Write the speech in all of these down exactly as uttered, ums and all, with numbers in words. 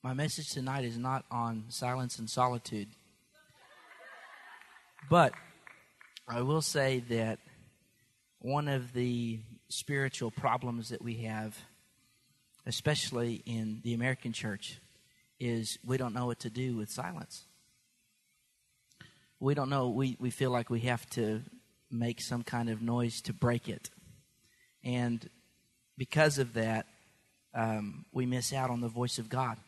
My message tonight is not on silence and solitude. But I will say that one of the spiritual problems that we have, especially in the American church, is we don't know what to do with silence. We don't know. We, we feel like we have to make some kind of noise to break it. And because of that, um, we miss out on the voice of God.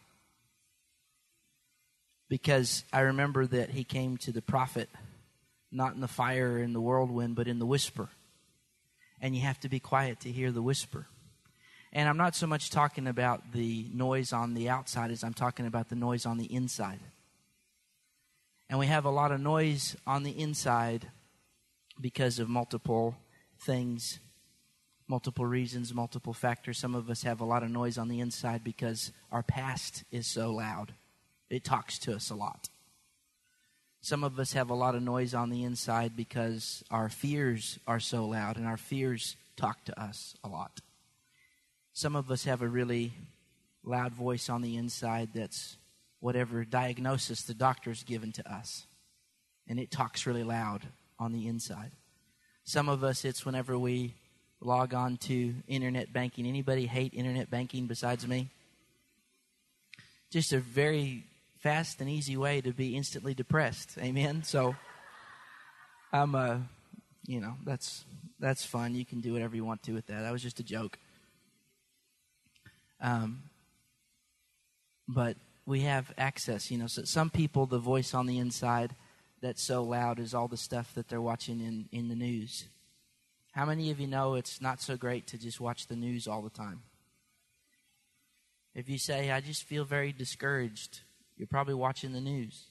Because I remember that he came to the prophet not in the fire or in the whirlwind, but in the whisper. And you have to be quiet to hear the whisper. And I'm not so much talking about the noise on the outside as I'm talking about the noise on the inside. And we have a lot of noise on the inside because of multiple things, multiple reasons, multiple factors. Some of us have a lot of noise on the inside because our past is so loud. It talks to us a lot. Some of us have a lot of noise on the inside because our fears are so loud, and our fears talk to us a lot. Some of us have a really loud voice on the inside that's whatever diagnosis the doctor's given to us, and it talks really loud on the inside. Some of us, it's whenever we log on to internet banking. Anybody hate internet banking besides me? Just a very fast and easy way to be instantly depressed. Amen? So, I'm, uh, you know, that's that's fun. You can do whatever you want to with that. That was just a joke. Um, but we have access, you know. So some people, the voice on the inside that's so loud is all the stuff that they're watching in, in the news. How many of you know it's not so great to just watch the news all the time? If you say, I just feel very discouraged, you're probably watching the news.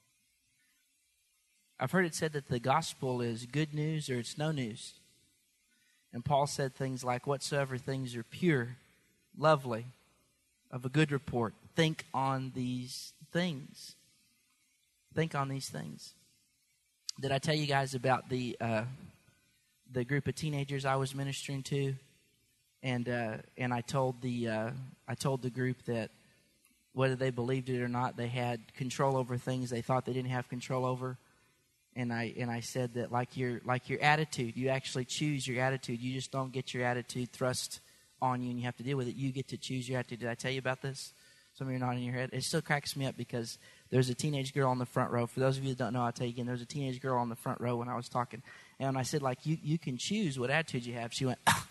I've heard it said that the gospel is good news or it's no news. And Paul said things like, whatsoever things are pure, lovely, of a good report, think on these things. Think on these things. Did I tell you guys about the uh, the group of teenagers I was ministering to? And uh, and I told the uh, I told the group that whether they believed it or not, they had control over things they thought they didn't have control over. And I and I said that like your like your attitude, you actually choose your attitude. You just don't get your attitude thrust on you and you have to deal with it. You get to choose your attitude. Did I tell you about this? Some of you are nodding your head. It still cracks me up because there's a teenage girl on the front row. For those of you that don't know, I'll tell you again, there's a teenage girl on the front row when I was talking. And I said, like, you, you can choose what attitude you have. She went, ah.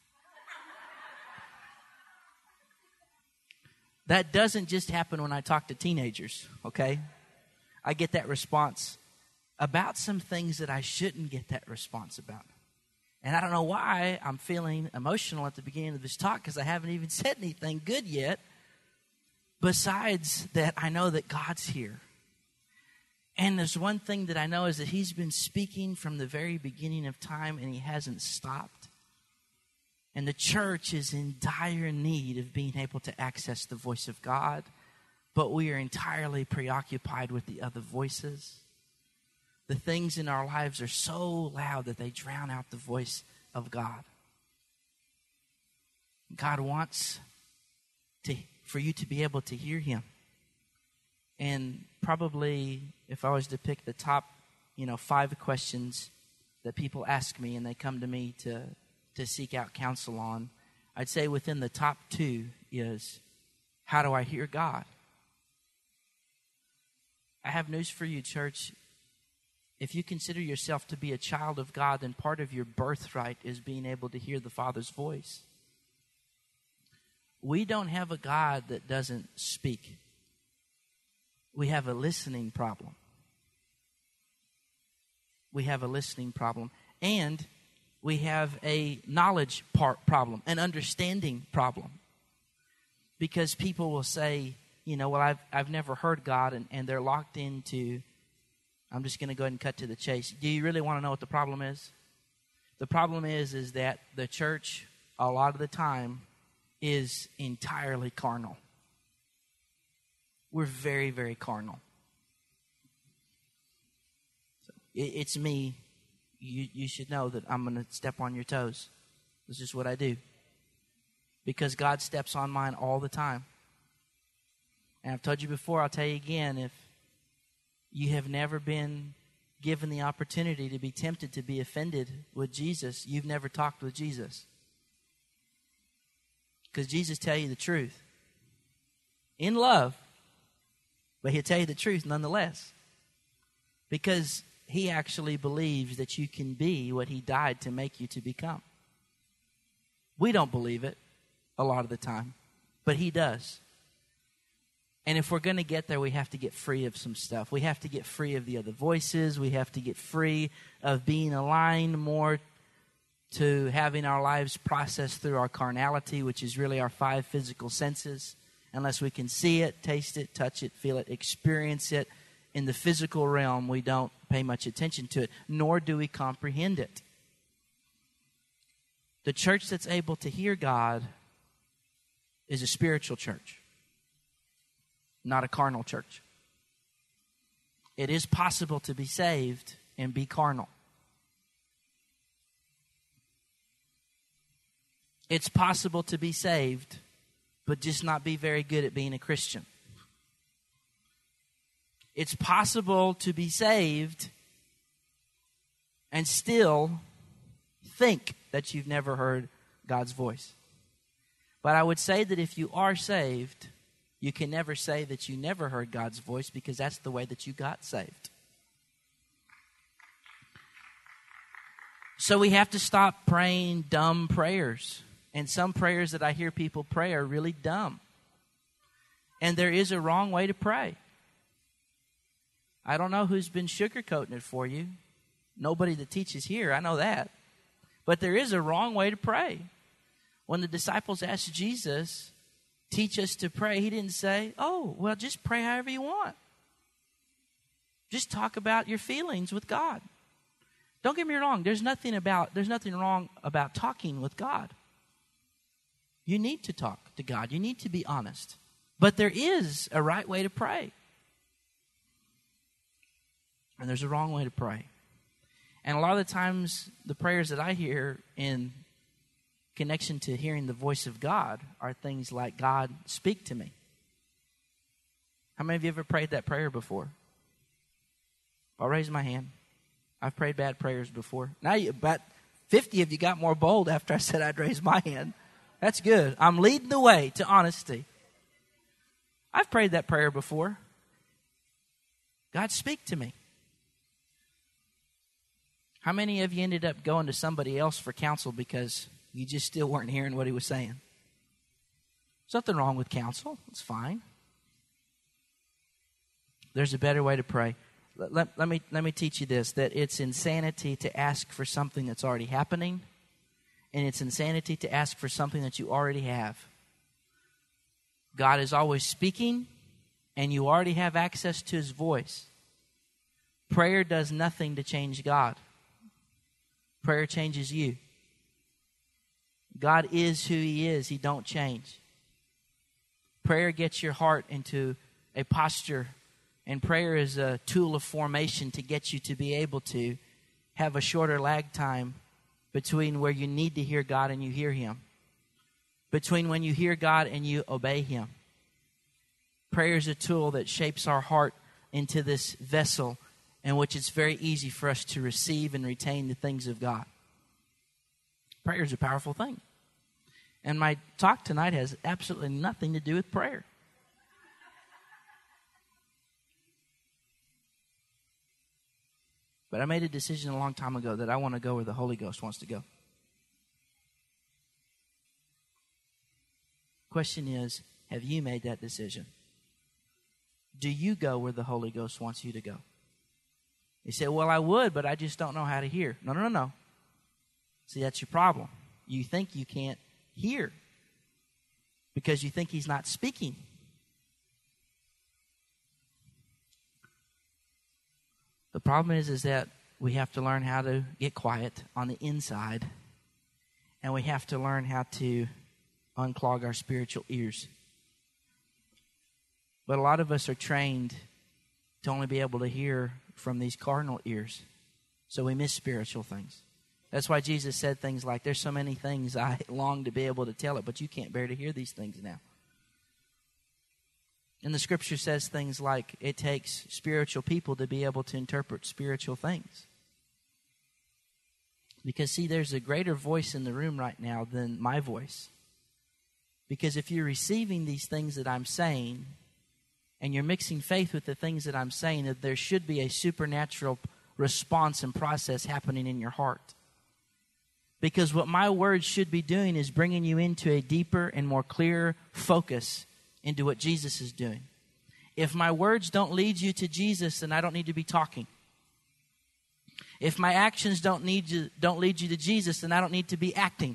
That doesn't just happen when I talk to teenagers, okay? I get that response about some things that I shouldn't get that response about. And I don't know why I'm feeling emotional at the beginning of this talk because I haven't even said anything good yet. Besides that, I know that God's here. And there's one thing that I know is that He's been speaking from the very beginning of time and He hasn't stopped. And the church is in dire need of being able to access the voice of God. But we are entirely preoccupied with the other voices. The things in our lives are so loud that they drown out the voice of God. God wants to, for you to be able to hear Him. And probably if I was to pick the top, you know, five questions that people ask me and they come to me to, to seek out counsel on, I'd say within the top two is, how do I hear God? I have news for you, church. If you consider yourself to be a child of God, then part of your birthright is being able to hear the Father's voice. We don't have a God that doesn't speak. We have a listening problem. We have a listening problem. And we have a knowledge part problem, an understanding problem. Because people will say, you know, well, I've, I've never heard God, and, and they're locked into... I'm just going to go ahead and cut to the chase. Do you really want to know what the problem is? The problem is, is that the church, a lot of the time, is entirely carnal. We're very, very carnal. So it, it's me. You, you should know that I'm going to step on your toes. This is what I do. Because God steps on mine all the time. And I've told you before, I'll tell you again, if you have never been given the opportunity to be tempted to be offended with Jesus, you've never talked with Jesus. Because Jesus tell you the truth. In love. But he'll tell you the truth nonetheless. Because he actually believes that you can be what he died to make you to become. We don't believe it a lot of the time. But he does. And if we're going to get there, we have to get free of some stuff. We have to get free of the other voices. We have to get free of being aligned more to having our lives processed through our carnality, which is really our five physical senses. Unless we can see it, taste it, touch it, feel it, experience it in the physical realm, we don't pay much attention to it, nor do we comprehend it. The church that's able to hear God is a spiritual church, not a carnal church. It is possible to be saved and be carnal. It's possible to be saved, but just not be very good at being a Christian. It's possible to be saved and still think that you've never heard God's voice. But I would say that if you are saved, you can never say that you never heard God's voice, because that's the way that you got saved. So we have to stop praying dumb prayers. And some prayers that I hear people pray are really dumb. And there is a wrong way to pray. I don't know who's been sugarcoating it for you. Nobody that teaches here, I know that. But there is a wrong way to pray. When the disciples asked Jesus, teach us to pray, he didn't say, oh, well, just pray however you want. Just talk about your feelings with God. Don't get me wrong, there's nothing about there's nothing wrong about talking with God. You need to talk to God. You need to be honest. But there is a right way to pray. And there's a wrong way to pray. And a lot of the times, the prayers that I hear in connection to hearing the voice of God are things like, God, speak to me. How many of you ever prayed that prayer before? I'll raise my hand. I've prayed bad prayers before. Now, you, about fifty of you got more bold after I said I'd raise my hand. That's good. I'm leading the way to honesty. I've prayed that prayer before. God, speak to me. How many of you ended up going to somebody else for counsel because you just still weren't hearing what he was saying? There's nothing wrong with counsel. It's fine. There's a better way to pray. Let, let, let me, let me teach you this, that it's insanity to ask for something that's already happening, and it's insanity to ask for something that you already have. God is always speaking, and you already have access to his voice. Prayer does nothing to change God. Prayer changes you. God is who he is. He don't change. Prayer gets your heart into a posture, and prayer is a tool of formation to get you to be able to have a shorter lag time between where you need to hear God and you hear him. Between when you hear God and you obey him. Prayer is a tool that shapes our heart into this vessel in which it's very easy for us to receive and retain the things of God. Prayer is a powerful thing. And my talk tonight has absolutely nothing to do with prayer. But I made a decision a long time ago that I want to go where the Holy Ghost wants to go. Question is, have you made that decision? Do you go where the Holy Ghost wants you to go? You say, well, I would, but I just don't know how to hear. No, no, no, no. See, that's your problem. You think you can't hear because you think he's not speaking. The problem is, is that we have to learn how to get quiet on the inside, and we have to learn how to unclog our spiritual ears. But a lot of us are trained to only be able to hear from these cardinal ears, so we miss spiritual things. That's why Jesus said things like, there's so many things I long to be able to tell it, but you can't bear to hear these things now. And the scripture says things like it takes spiritual people to be able to interpret spiritual things. Because, see, there's a greater voice in the room right now than my voice. Because if you're receiving these things that I'm saying, and you're mixing faith with the things that I'm saying, that there should be a supernatural response and process happening in your heart. Because what my words should be doing is bringing you into a deeper and more clear focus into what Jesus is doing. If my words don't lead you to Jesus, then I don't need to be talking. If my actions don't need you, don't lead you to Jesus, then I don't need to be acting.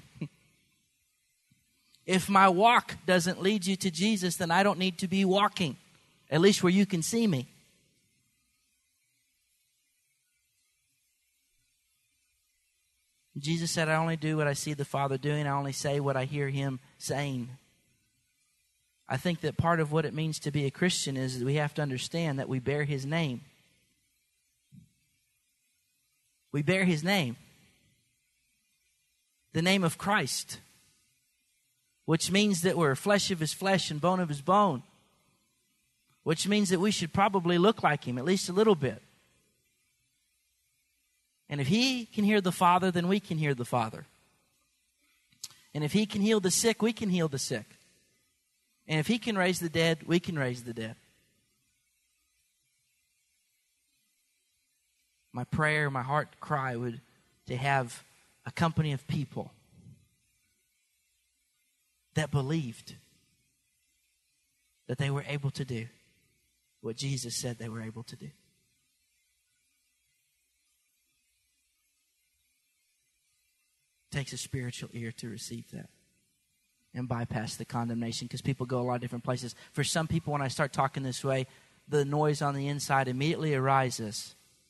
If my walk doesn't lead you to Jesus, then I don't need to be walking, at least where you can see me. Jesus said, I only do what I see the Father doing. I only say what I hear Him saying. I think that part of what it means to be a Christian is that we have to understand that we bear His name. We bear His name. The name of Christ. Which means that we're flesh of His flesh and bone of His bone. Which means that we should probably look like Him, at least a little bit. And if He can hear the Father, then we can hear the Father. And if He can heal the sick, we can heal the sick. And if He can raise the dead, we can raise the dead. My prayer, my heart cry would to have a company of people that believed that they were able to do what Jesus said they were able to do. It takes a spiritual ear to receive that and bypass the condemnation, because people go a lot of different places. For some people, when I start talking this way, the noise on the inside immediately arises.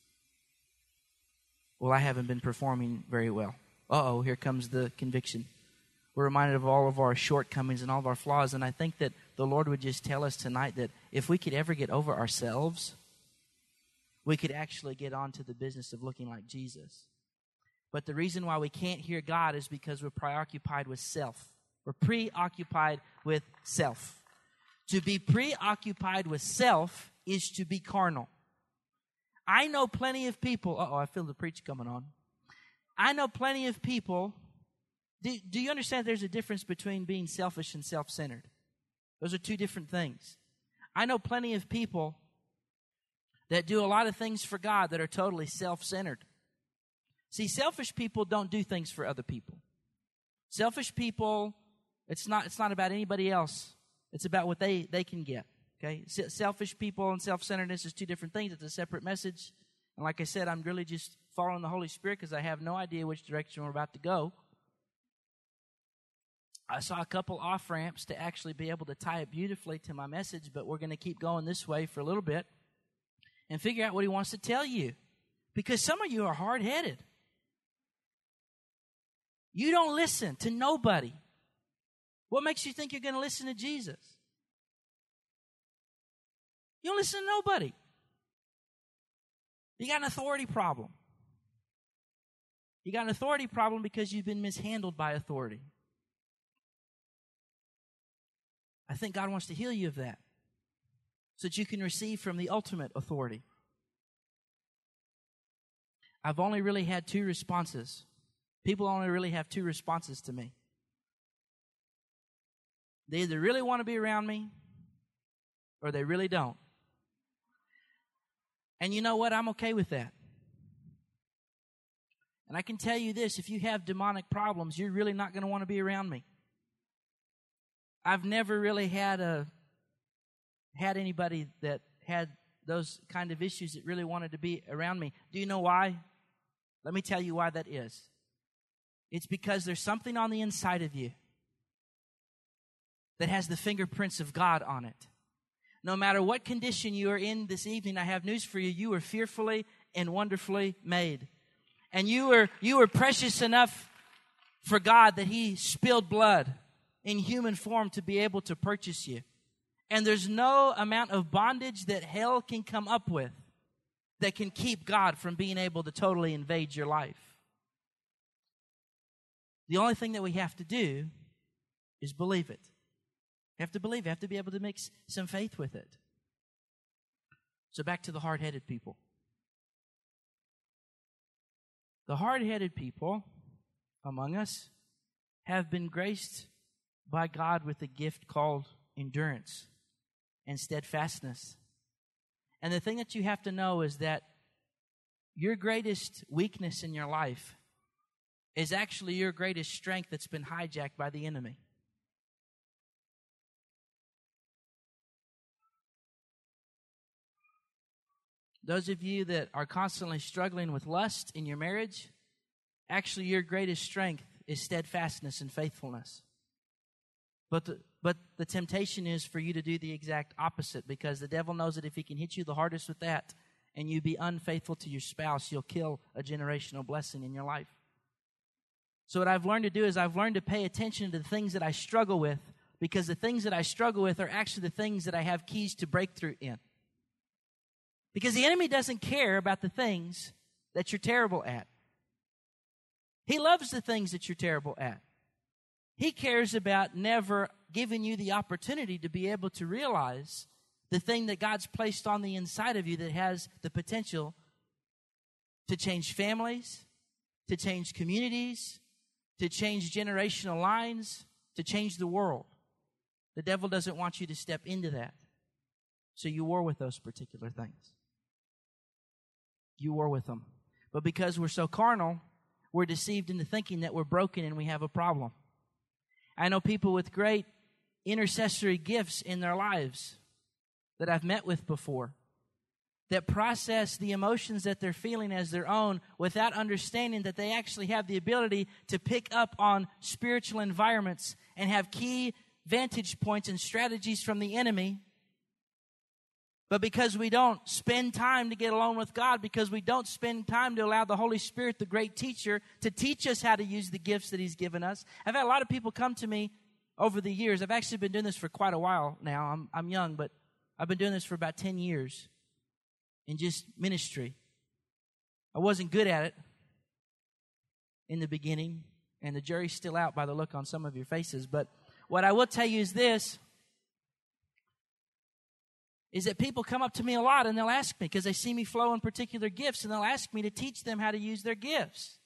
Well, I haven't been performing very well. Uh-oh, here comes the conviction. We're reminded of all of our shortcomings and all of our flaws, and I think that the Lord would just tell us tonight that if we could ever get over ourselves, we could actually get on to the business of looking like Jesus. But the reason why we can't hear God is because we're preoccupied with self. We're preoccupied with self. To be preoccupied with self is to be carnal. I know plenty of people. Uh-oh, I feel the preach coming on. I know plenty of people. Do, do you understand there's a difference between being selfish and self-centered? Those are two different things. I know plenty of people that do a lot of things for God that are totally self-centered. See, selfish people don't do things for other people. Selfish people, it's not it's not about anybody else. It's about what they, they can get. Okay? Selfish people and self-centeredness is two different things. It's a separate message. And like I said, I'm really just following the Holy Spirit because I have no idea which direction we're about to go. I saw a couple off-ramps to actually be able to tie it beautifully to my message, but we're going to keep going this way for a little bit and figure out what He wants to tell you. Because some of you are hard-headed. You don't listen to nobody. What makes you think you're going to listen to Jesus? You don't listen to nobody. You got an authority problem. You got an authority problem because you've been mishandled by authority. I think God wants to heal you of that so that you can receive from the ultimate authority. I've only really had two responses. People only really have two responses to me. They either really want to be around me or they really don't. And you know what? I'm okay with that. And I can tell you this, if you have demonic problems, you're really not going to want to be around me. I've never really had a had anybody that had those kind of issues that really wanted to be around me. Do you know why? Let me tell you why that is. It's because there's something on the inside of you that has the fingerprints of God on it. No matter what condition you are in this evening, I have news for you. You are fearfully and wonderfully made. And you are you are precious enough for God that He spilled blood in human form to be able to purchase you. And there's no amount of bondage that hell can come up with that can keep God from being able to totally invade your life. The only thing that we have to do is believe it. You have to believe. You have to be able to mix some faith with it. So back to the hard-headed people. The hard-headed people among us have been graced by God with a gift called endurance and steadfastness. And the thing that you have to know is that your greatest weakness in your life is actually your greatest strength that's been hijacked by the enemy. Those of you that are constantly struggling with lust in your marriage, actually your greatest strength is steadfastness and faithfulness. But the, but the temptation is for you to do the exact opposite, because the devil knows that if he can hit you the hardest with that and you be unfaithful to your spouse, you'll kill a generational blessing in your life. So what I've learned to do is I've learned to pay attention to the things that I struggle with, because the things that I struggle with are actually the things that I have keys to breakthrough in. Because the enemy doesn't care about the things that you're terrible at. He loves the things that you're terrible at. He cares about never giving you the opportunity to be able to realize the thing that God's placed on the inside of you that has the potential to change families, to change communities, to change generational lines, to change the world. The devil doesn't want you to step into that. So you war with those particular things. You war with them. But because we're so carnal, we're deceived into thinking that we're broken and we have a problem. I know people with great intercessory gifts in their lives that I've met with before that process the emotions that they're feeling as their own without understanding that they actually have the ability to pick up on spiritual environments and have key vantage points and strategies from the enemy. But because we don't spend time to get alone with God, because we don't spend time to allow the Holy Spirit, the great teacher, to teach us how to use the gifts that He's given us. I've had a lot of people come to me over the years. I've actually been doing this for quite a while now. I'm, I'm young, but I've been doing this for about ten years in just ministry. I wasn't good at it in the beginning, and the jury's still out by the look on some of your faces. But what I will tell you is this, is that people come up to me a lot and they'll ask me, because they see me flow in particular gifts, and they'll ask me to teach them how to use their gifts.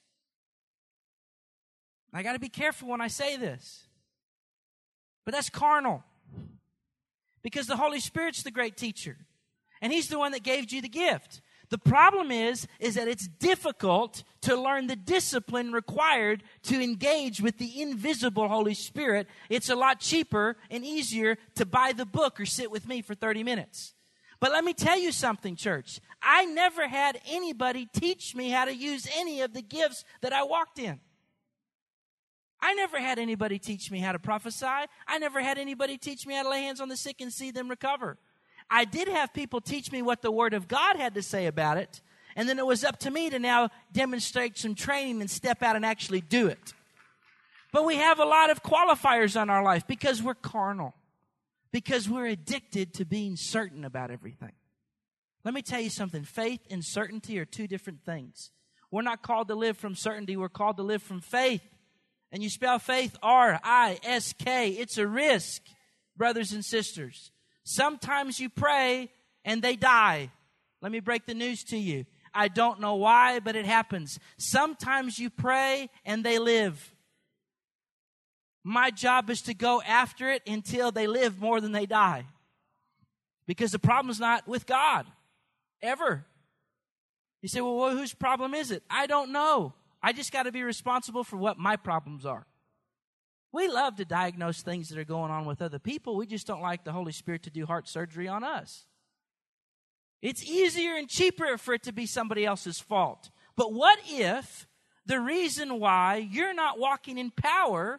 I got to be careful when I say this. But that's carnal. Because the Holy Spirit's the great teacher. And He's the one that gave you the gift. The problem is, is that it's difficult to learn the discipline required to engage with the invisible Holy Spirit. It's a lot cheaper and easier to buy the book or sit with me for thirty minutes. But let me tell you something, church. I never had anybody teach me how to use any of the gifts that I walked in. I never had anybody teach me how to prophesy. I never had anybody teach me how to lay hands on the sick and see them recover. I did have people teach me what the Word of God had to say about it, and then it was up to me to now demonstrate some training and step out and actually do it. But we have a lot of qualifiers on our life because we're carnal, because we're addicted to being certain about everything. Let me tell you something. Faith and certainty are two different things. We're not called to live from certainty. We're called to live from faith. And you spell faith R I S K. It's a risk, brothers and sisters. Sometimes you pray and they die. Let me break the news to you. I don't know why, but it happens. Sometimes you pray and they live. My job is to go after it until they live more than they die. Because the problem's not with God. Ever. You say, well, whose problem is it? I don't know. I just got to be responsible for what my problems are. We love to diagnose things that are going on with other people. We just don't like the Holy Spirit to do heart surgery on us. It's easier and cheaper for it to be somebody else's fault. But what if the reason why you're not walking in power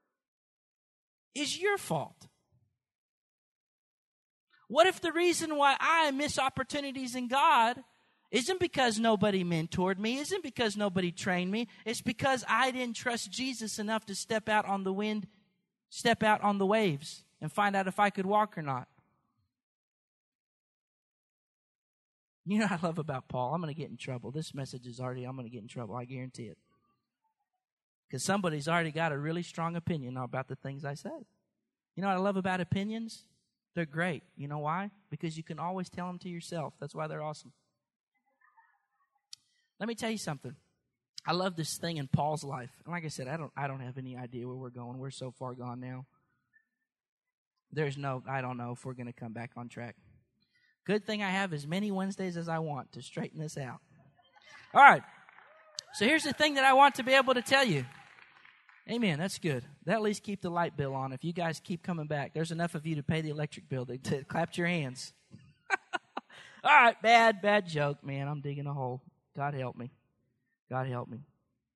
is your fault? What if the reason why I miss opportunities in God isn't because nobody mentored me, isn't because nobody trained me, it's because I didn't trust Jesus enough to step out on the wind, step out on the waves, and find out if I could walk or not. You know what I love about Paul? I'm going to get in trouble. This message is already, I'm going to get in trouble, I guarantee it. Because somebody's already got a really strong opinion about the things I say. You know what I love about opinions? They're great. You know why? Because you can always tell them to yourself. That's why they're awesome. Let me tell you something. I love this thing in Paul's life. And like I said, I don't I don't have any idea where we're going. We're so far gone now. There's no, I don't know if we're going to come back on track. Good thing I have as many Wednesdays as I want to straighten this out. All right. So here's the thing that I want to be able to tell you. Amen. That's good. That at least keep the light bill on. If you guys keep coming back, there's enough of you to pay the electric bill to, to clap your hands. All right. Bad, bad joke, man. I'm digging a hole. God help me. God help me.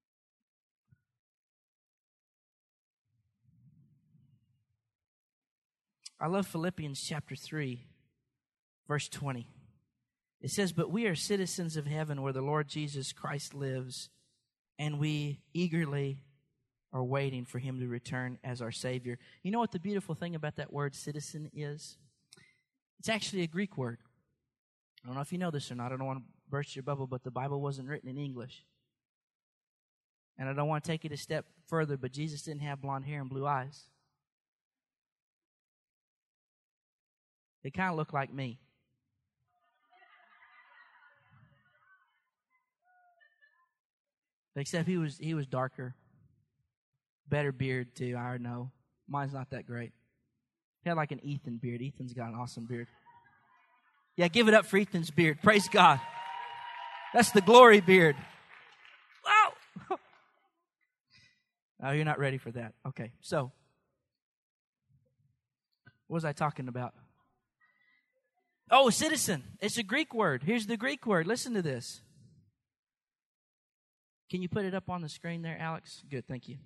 I love Philippians chapter three, verse twenty. It says, "But we are citizens of heaven where the Lord Jesus Christ lives, and we eagerly are waiting for him to return as our Savior." You know what the beautiful thing about that word citizen is? It's actually a Greek word. I don't know if you know this or not. I don't want to burst your bubble, but the Bible wasn't written in English. And I don't want to take it a step further, but Jesus didn't have blonde hair and blue eyes. They kind of look like me. Except he was he was darker. Better beard, too, I know. Mine's not that great. He had like an Ethan beard. Ethan's got an awesome beard. Yeah, give it up for Ethan's beard. Praise God. That's the glory beard. Wow. Oh, you're not ready for that. Okay, so what was I talking about? Oh, citizen. It's a Greek word. Here's the Greek word. Listen to this. Can you put it up on the screen there, Alex? Good, thank you.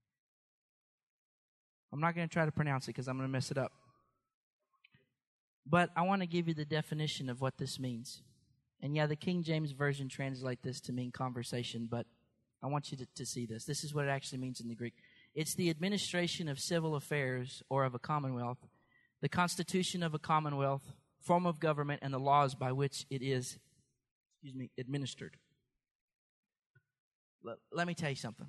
I'm not going to try to pronounce it because I'm going to mess it up. But I want to give you the definition of what this means. And yeah, the King James Version translates this to mean conversation, but I want you to, to see this. This is what it actually means in the Greek. It's the administration of civil affairs or of a commonwealth, the constitution of a commonwealth, form of government, and the laws by which it is, excuse me, administered. Let, let me tell you something.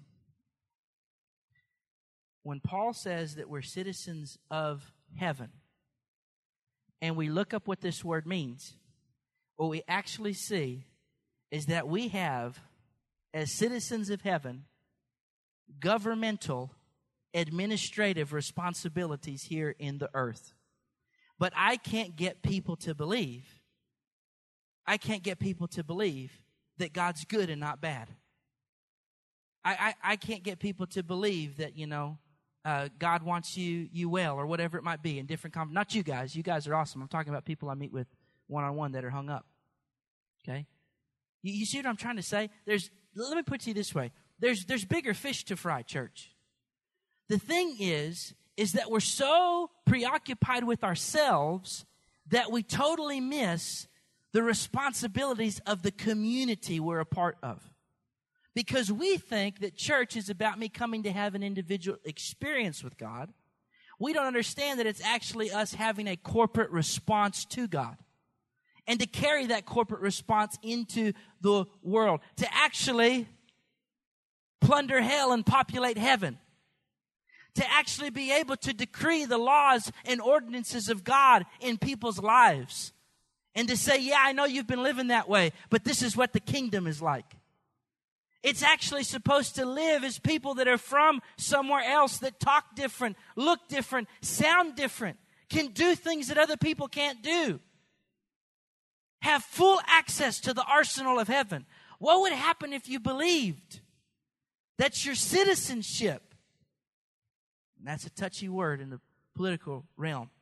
When Paul says that we're citizens of heaven, and we look up what this word means, what we actually see is that we have, as citizens of heaven, governmental, administrative responsibilities here in the earth. But I can't get people to believe, I can't get people to believe that God's good and not bad. I, I, I can't get people to believe that, you know, uh, God wants you you well or whatever it might be in different com- not you guys. You guys are awesome. I'm talking about people I meet with one-on-one that are hung up. Okay? You, you see what I'm trying to say? There's let me put it to you this way. There's there's bigger fish to fry, church. The thing is, is that we're so preoccupied with ourselves that we totally miss the responsibilities of the community we're a part of. Because we think that church is about me coming to have an individual experience with God. We don't understand that it's actually us having a corporate response to God. And to carry that corporate response into the world. To actually plunder hell and populate heaven. To actually be able to decree the laws and ordinances of God in people's lives. And to say, yeah, I know you've been living that way, but this is what the kingdom is like. It's actually supposed to live as people that are from somewhere else, that talk different, look different, sound different, can do things that other people can't do. Have full access to the arsenal of heaven. What would happen if you believed that your citizenship, and that's a touchy word in the political realm,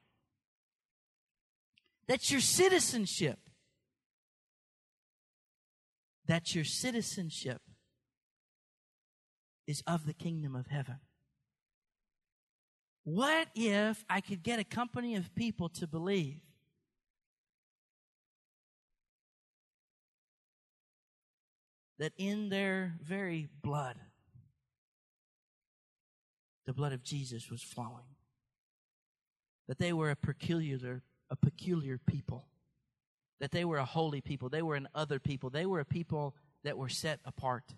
that your citizenship, that your citizenship is of the kingdom of heaven? What if I could get a company of people to believe that in their very blood, the blood of Jesus was flowing? That they were a peculiar, a peculiar people. That they were a holy people. They were an other people. They were a people that were set apart.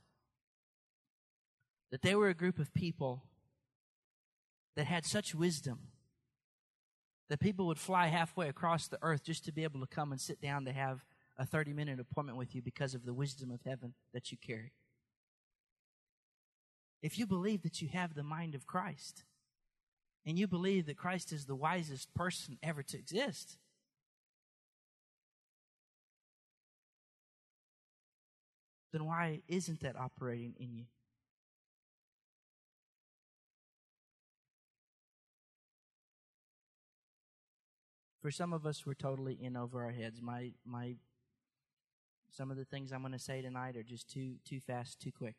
That they were a group of people that had such wisdom that people would fly halfway across the earth just to be able to come and sit down to have a thirty-minute appointment with you because of the wisdom of heaven that you carry. If you believe that you have the mind of Christ, and you believe that Christ is the wisest person ever to exist, then why isn't that operating in you? For some of us, we're totally in over our heads. My my, some of the things I'm going to say tonight are just too too fast, too quick.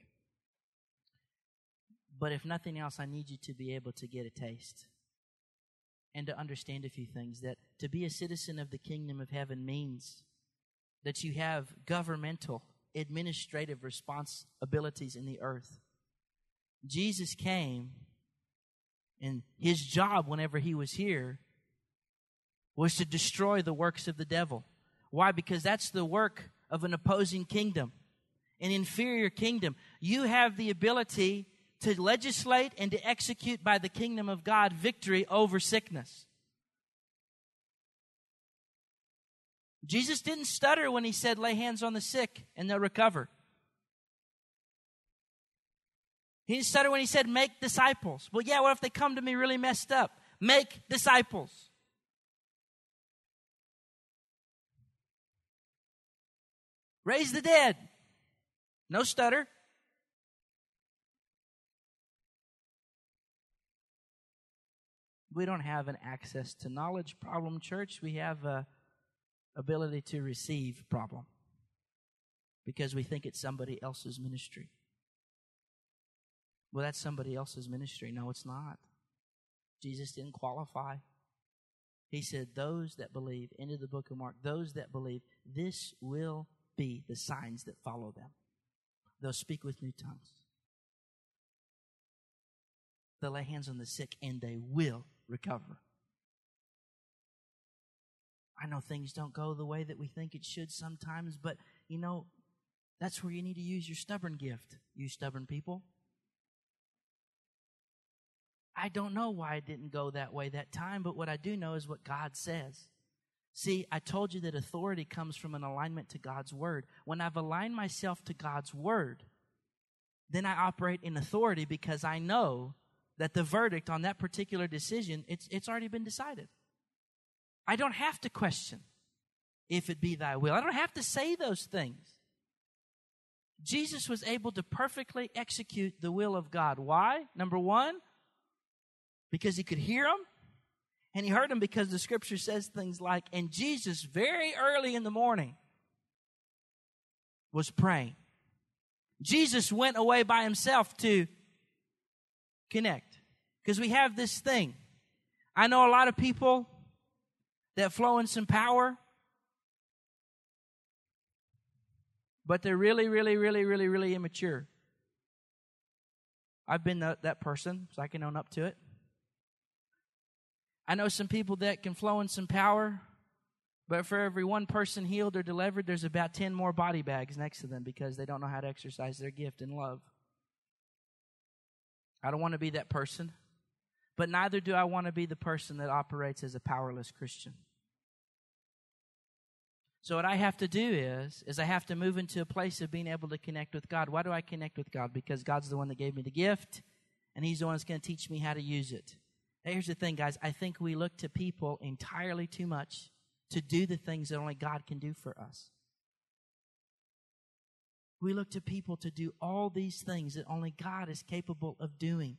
But if nothing else, I need you to be able to get a taste and to understand a few things. That to be a citizen of the kingdom of heaven means that you have governmental, administrative responsibilities in the earth. Jesus came, and his job whenever he was here was to destroy the works of the devil. Why? Because that's the work of an opposing kingdom, an inferior kingdom. You have the ability to legislate and to execute by the kingdom of God victory over sickness. Jesus didn't stutter when he said, lay hands on the sick and they'll recover. He didn't stutter when he said, make disciples. Well, yeah, what if they come to me really messed up? Make disciples. Raise the dead. No stutter. We don't have an access to knowledge problem, church. We have a ability to receive problem because we think it's somebody else's ministry. Well, that's somebody else's ministry. No, it's not. Jesus didn't qualify. He said, those that believe, into the book of Mark, those that believe, this will be the signs that follow them. They'll speak with new tongues. They'll lay hands on the sick and they will recover. I know things don't go the way that we think it should sometimes, but you know, that's where you need to use your stubborn gift, you stubborn people. I don't know why it didn't go that way that time, but what I do know is what God says. See, I told you that authority comes from an alignment to God's word. When I've aligned myself to God's word, then I operate in authority because I know that the verdict on that particular decision, it's, it's already been decided. I don't have to question if it be thy will. I don't have to say those things. Jesus was able to perfectly execute the will of God. Why? Number one, because he could hear him. And he heard him because the scripture says things like, and Jesus very early in the morning was praying. Jesus went away by himself to connect. Because we have this thing. I know a lot of people that flow in some power, but they're really, really, really, really, really immature. I've been the, that person, so I can own up to it. I know some people that can flow in some power, but for every one person healed or delivered, there's about ten more body bags next to them because they don't know how to exercise their gift in love. I don't want to be that person, but neither do I want to be the person that operates as a powerless Christian. So what I have to do is, is I have to move into a place of being able to connect with God. Why do I connect with God? Because God's the one that gave me the gift, and he's the one that's going to teach me how to use it. Here's the thing, guys. I think we look to people entirely too much to do the things that only God can do for us. We look to people to do all these things that only God is capable of doing.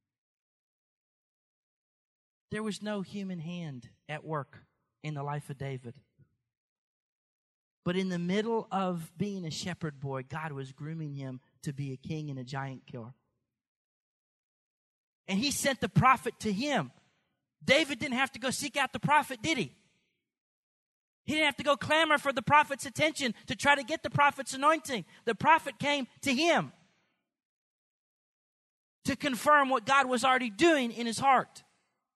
There was no human hand at work in the life of David. But in the middle of being a shepherd boy, God was grooming him to be a king and a giant killer. And he sent the prophet to him. David didn't have to go seek out the prophet, did he? He didn't have to go clamor for the prophet's attention to try to get the prophet's anointing. The prophet came to him to confirm what God was already doing in his heart.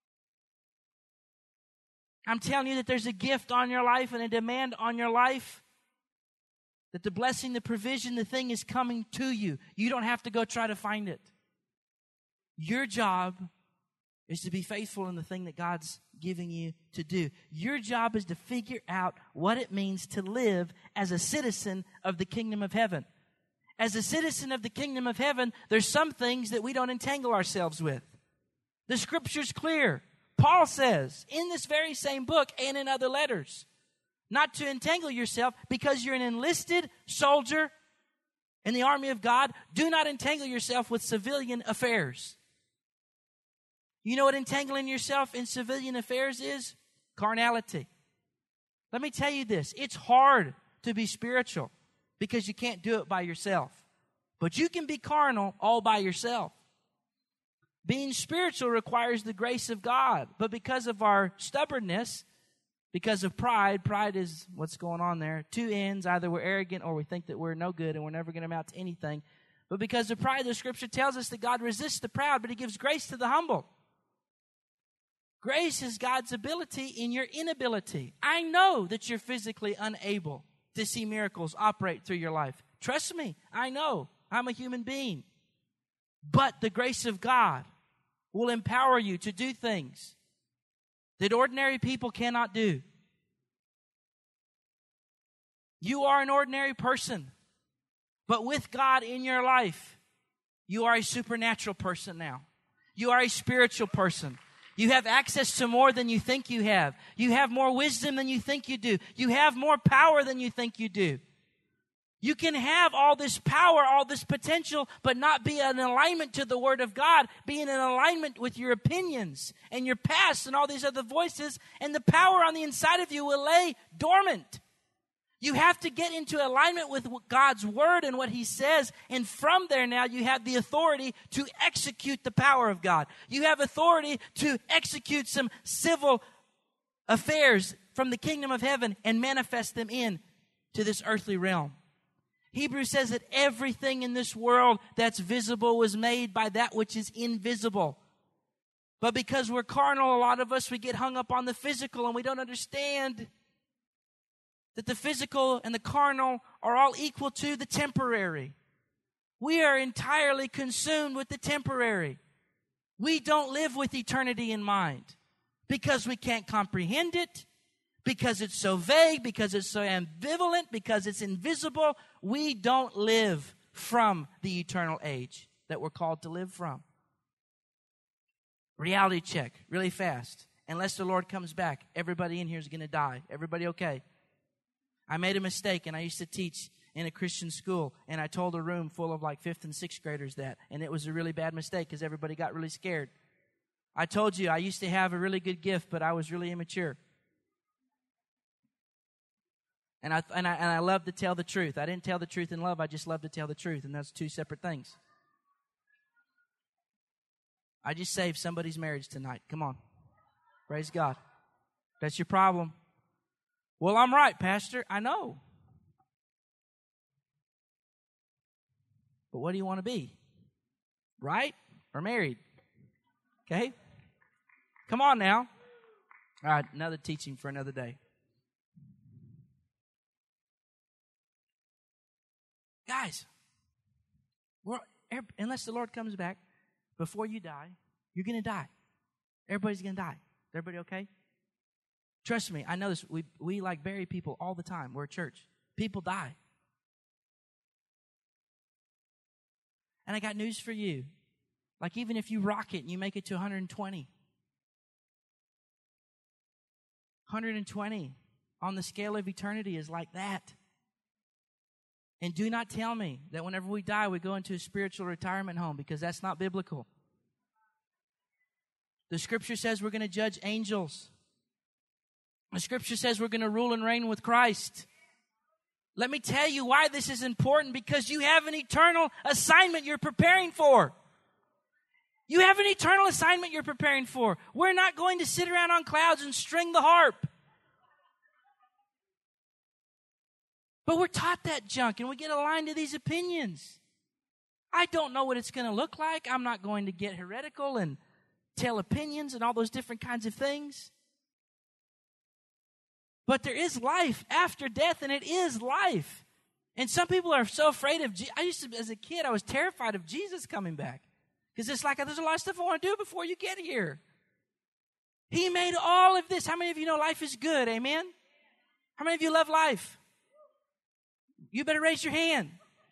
I'm telling you that there's a gift on your life and a demand on your life, that the blessing, the provision, the thing is coming to you. You don't have to go try to find it. Your job is to be faithful in the thing that God's giving you to do. Your job is to figure out what it means to live as a citizen of the kingdom of heaven. As a citizen of the kingdom of heaven, there's some things that we don't entangle ourselves with. The Scripture's clear. Paul says in this very same book and in other letters, not to entangle yourself because you're an enlisted soldier in the army of God. Do not entangle yourself with civilian affairs. You know what entangling yourself in civilian affairs is? Carnality. Let me tell you this. It's hard to be spiritual because you can't do it by yourself. But you can be carnal all by yourself. Being spiritual requires the grace of God. But because of our stubbornness, because of pride, pride is what's going on there. Two ends, either we're arrogant or we think that we're no good and we're never going to amount to anything. But because of pride, the Scripture tells us that God resists the proud, but He gives grace to the humble. Grace is God's ability in your inability. I know that you're physically unable to see miracles operate through your life. Trust me, I know. I'm a human being. But the grace of God will empower you to do things that ordinary people cannot do. You are an ordinary person, but with God in your life, you are a supernatural person now. You are a spiritual person. You have access to more than you think you have. You have more wisdom than you think you do. You have more power than you think you do. You can have all this power, all this potential, but not be in alignment to the Word of God, be in an alignment with your opinions and your past and all these other voices, and the power on the inside of you will lay dormant. You have to get into alignment with God's Word and what He says, and from there now you have the authority to execute the power of God. You have authority to execute some civil affairs from the kingdom of heaven and manifest them in to this earthly realm. Hebrews says that everything in this world that's visible was made by that which is invisible. But because we're carnal, a lot of us, we get hung up on the physical and we don't understand that the physical and the carnal are all equal to the temporary. We are entirely consumed with the temporary. We don't live with eternity in mind because we can't comprehend it, because it's so vague, because it's so ambivalent, because it's invisible. We don't live from the eternal age that we're called to live from. Reality check, really fast. Unless the Lord comes back, everybody in here is going to die. Everybody okay? I made a mistake, and I used to teach in a Christian school, and I told a room full of like fifth and sixth graders that, and it was a really bad mistake because everybody got really scared. I told you I used to have a really good gift, but I was really immature. And I and I and I love to tell the truth. I didn't tell the truth in love. I just love to tell the truth, and that's two separate things. I just saved somebody's marriage tonight. Come on. Praise God. That's your problem. Well, I'm right, Pastor. I know. But what do you want to be? Right or married? Okay? Come on now. All right, another teaching for another day. Guys, we're, unless the Lord comes back before you die, you're going to die. Everybody's going to die. Is everybody okay? Trust me, I know this. We, we like bury people all the time. We're a church. People die. And I got news for you. Like even if you rock it and you make it to one hundred twenty. one hundred twenty on the scale of eternity is like that. And do not tell me that whenever we die, we go into a spiritual retirement home, because that's not biblical. The Scripture says we're going to judge angels. The Scripture says we're going to rule and reign with Christ. Let me tell you why this is important, because you have an eternal assignment you're preparing for. You have an eternal assignment you're preparing for. We're not going to sit around on clouds and string the harp. But we're taught that junk, and we get aligned to these opinions. I don't know what it's going to look like. I'm not going to get heretical and tell opinions and all those different kinds of things. But there is life after death, and it is life. And some people are so afraid of Jesus. I used to, as a kid, I was terrified of Jesus coming back. Because it's like, there's a lot of stuff I want to do before you get here. He made all of this. How many of you know life is good? Amen? How many of you love life? You better raise your hand.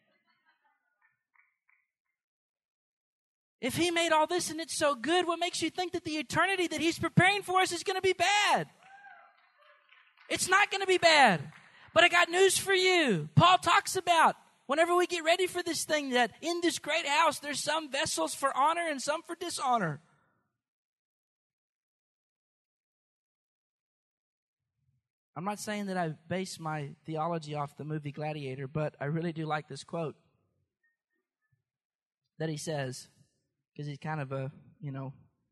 If he made all this and it's so good, what makes you think that the eternity that he's preparing for us is going to be bad? It's not going to be bad. But I got news for you. Paul talks about whenever we get ready for this thing, that in this great house, there's some vessels for honor and some for dishonor. I'm not saying that I base my theology off the movie Gladiator, but I really do like this quote that he says, because he's kind of a, you know,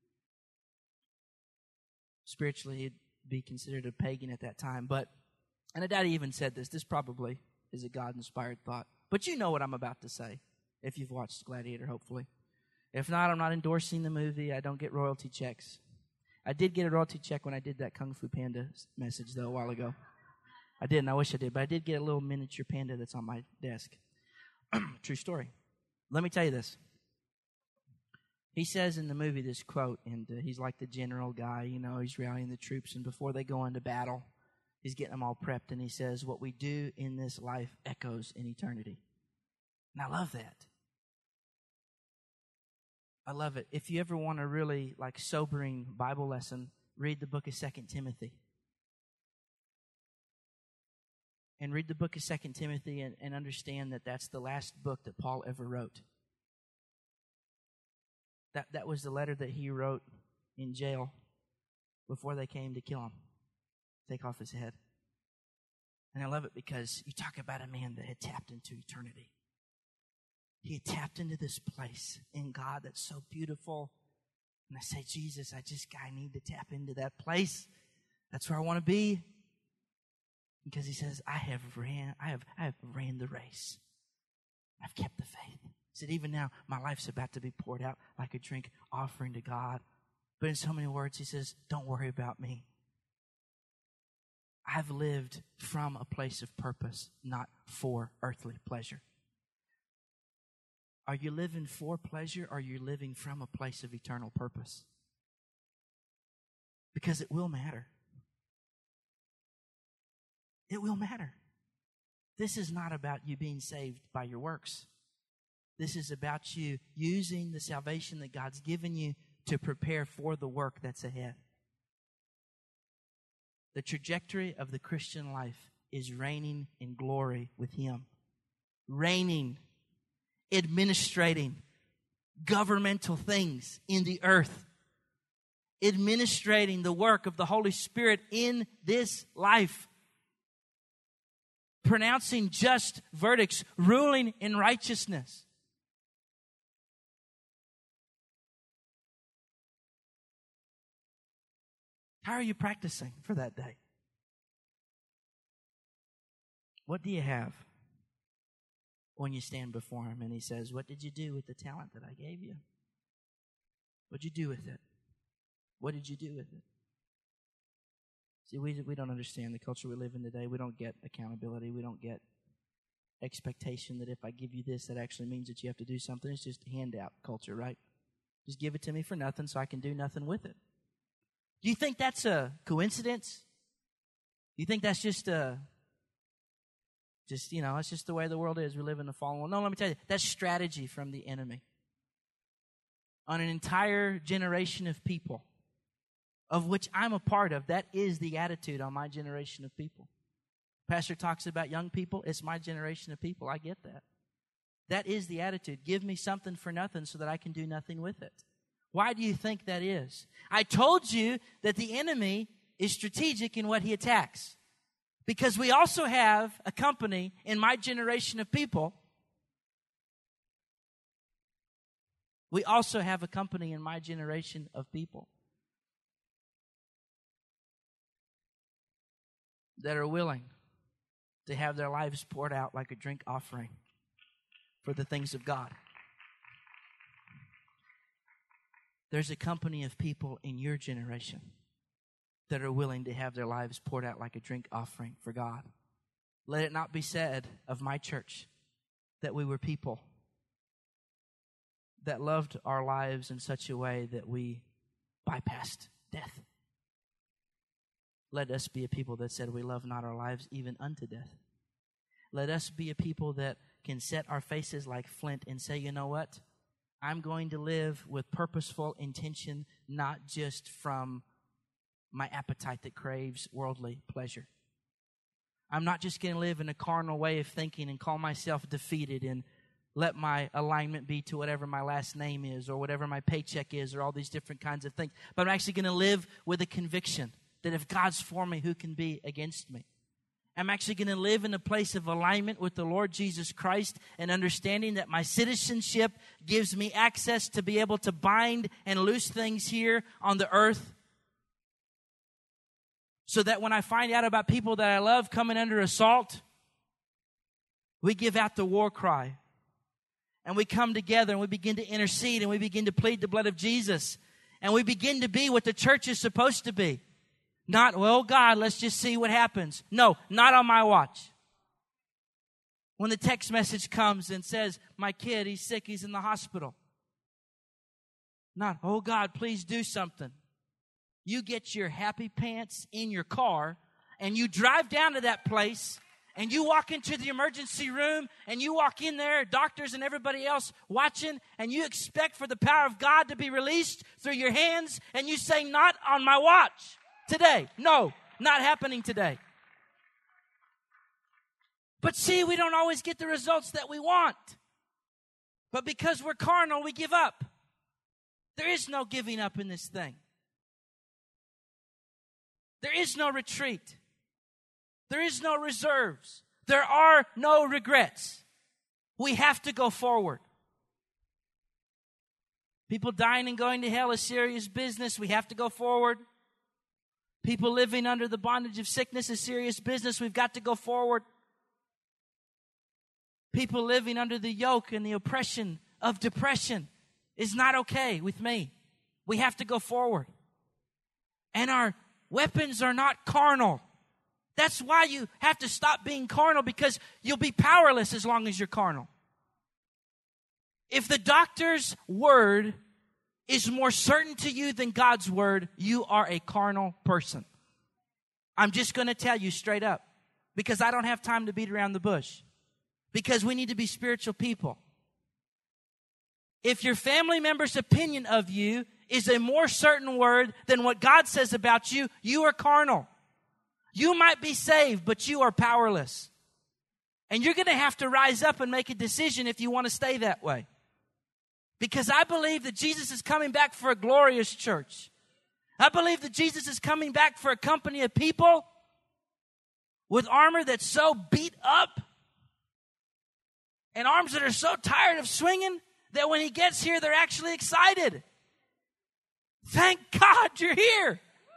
spiritually he'd be considered a pagan at that time. But, and I doubt he even said this. This probably is a God-inspired thought. But you know what I'm about to say, if you've watched Gladiator, hopefully. If not, I'm not endorsing the movie. I don't get royalty checks. I did get a royalty check when I did that Kung Fu Panda message, though, a while ago. I didn't. I wish I did. But I did get a little miniature panda that's on my desk. True story. Let me tell you this. He says in the movie this quote, and uh, he's like the general guy, you know, he's rallying the troops, and before they go into battle, he's getting them all prepped, and he says, what we do in this life echoes in eternity. And I love that. I love it. If you ever want a really like sobering Bible lesson, read the book of Second Timothy. And read the book of Second Timothy and, and understand that that's the last book that Paul ever wrote. That that was the letter that he wrote in jail before they came to kill him, take off his head. And I love it because you talk about a man that had tapped into eternity. He had tapped into this place in God that's so beautiful. And I say, Jesus, I just I need to tap into that place. That's where I want to be. Because he says, I have ran, I have, I have ran the race. I've kept the faith. He said, even now, my life's about to be poured out like a drink offering to God. But in so many words, he says, don't worry about me. I've lived from a place of purpose, not for earthly pleasure. Are you living for pleasure, or are you living from a place of eternal purpose? Because it will matter. It will matter. This is not about you being saved by your works. This is about you using the salvation that God's given you to prepare for the work that's ahead. The trajectory of the Christian life is reigning in glory with Him. Reigning, administrating governmental things in the earth. Administrating the work of the Holy Spirit in this life. Pronouncing just verdicts, ruling in righteousness. How are you practicing for that day? What do you have when you stand before Him and He says, what did you do with the talent that I gave you? What did you do with it? What did you do with it? See, we we don't understand the culture we live in today. We don't get accountability. We don't get expectation that if I give you this, that actually means that you have to do something. It's just handout culture, right? Just give it to me for nothing so I can do nothing with it. Do you think that's a coincidence? Do you think that's just a, just, you know, it's just the way the world is. We live in the fallen world. No, let me tell you, that's strategy from the enemy. On an entire generation of people, of which I'm a part of, that is the attitude on my generation of people. Pastor talks about young people. It's my generation of people. I get that. That is the attitude. Give me something for nothing so that I can do nothing with it. Why do you think that is? I told you that the enemy is strategic in what he attacks. Because we also have a company in my generation of people. We also have a company in my generation of people that are willing to have their lives poured out like a drink offering for the things of God. There's a company of people in your generation that are willing to have their lives poured out like a drink offering for God. Let it not be said of my church that we were people that loved our lives in such a way that we bypassed death let us be a people that said we love not our lives even unto death. Let us be a people that can set our faces like flint and say, you know what? I'm going to live with purposeful intention, not just from my appetite that craves worldly pleasure. I'm not just going to live in a carnal way of thinking and call myself defeated and let my alignment be to whatever my last name is or whatever my paycheck is or all these different kinds of things. But I'm actually going to live with a conviction that if God's for me, who can be against me? I'm actually going to live in a place of alignment with the Lord Jesus Christ and understanding that my citizenship gives me access to be able to bind and loose things here on the earth. So that when I find out about people that I love coming under assault, we give out the war cry. And we come together and we begin to intercede and we begin to plead the blood of Jesus. And we begin to be what the church is supposed to be. Not, well, God, let's just see what happens. No, not on my watch. When the text message comes and says, my kid, he's sick, he's in the hospital. Not, oh, God, please do something. You get your happy pants in your car and you drive down to that place and you walk into the emergency room and you walk in there, doctors and everybody else watching, and you expect for the power of God to be released through your hands, and you say, not on my watch today. No, not happening today. But see, we don't always get the results that we want. But because we're carnal, we give up. There is no giving up in this thing. There is no retreat. There is no reserves. There are no regrets. We have to go forward. People dying and going to hell is serious business. We have to go forward. People living under the bondage of sickness is serious business. We've got to go forward. People living under the yoke and the oppression of depression is not okay with me. We have to go forward. And our weapons are not carnal. That's why you have to stop being carnal, because you'll be powerless as long as you're carnal. If the doctor's word is more certain to you than God's word, you are a carnal person. I'm just going to tell you straight up, because I don't have time to beat around the bush, because we need to be spiritual people. If your family member's opinion of you is a more certain word than what God says about you, you are carnal. You might be saved, but you are powerless. And you're going to have to rise up and make a decision if you want to stay that way. Because I believe that Jesus is coming back for a glorious church. I believe that Jesus is coming back for a company of people with armor that's so beat up and arms that are so tired of swinging that when he gets here, they're actually excited. Thank God you're here.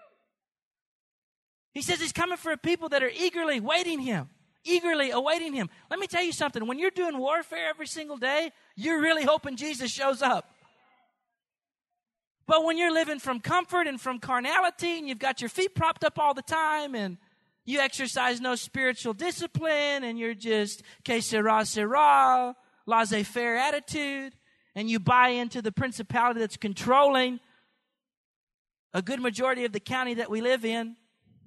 He says he's coming for a people that are eagerly waiting him, eagerly awaiting him. Let me tell you something. When you're doing warfare every single day, you're really hoping Jesus shows up. But when you're living from comfort and from carnality and you've got your feet propped up all the time and you exercise no spiritual discipline and you're just que sera, sera, laissez-faire attitude, and you buy into the principality that's controlling a good majority of the county that we live in,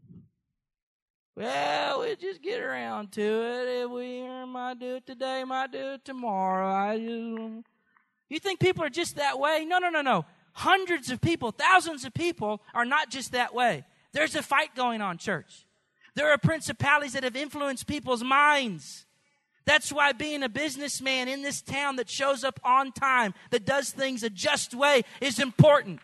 well, we'll just get around to it. If we might do it today, might do it tomorrow. I just... You think people are just that way? No, no, no, no. Hundreds of people, thousands of people are not just that way. There's a fight going on, church. There are principalities that have influenced people's minds. That's why being a businessman in this town that shows up on time, that does things a just way, is important.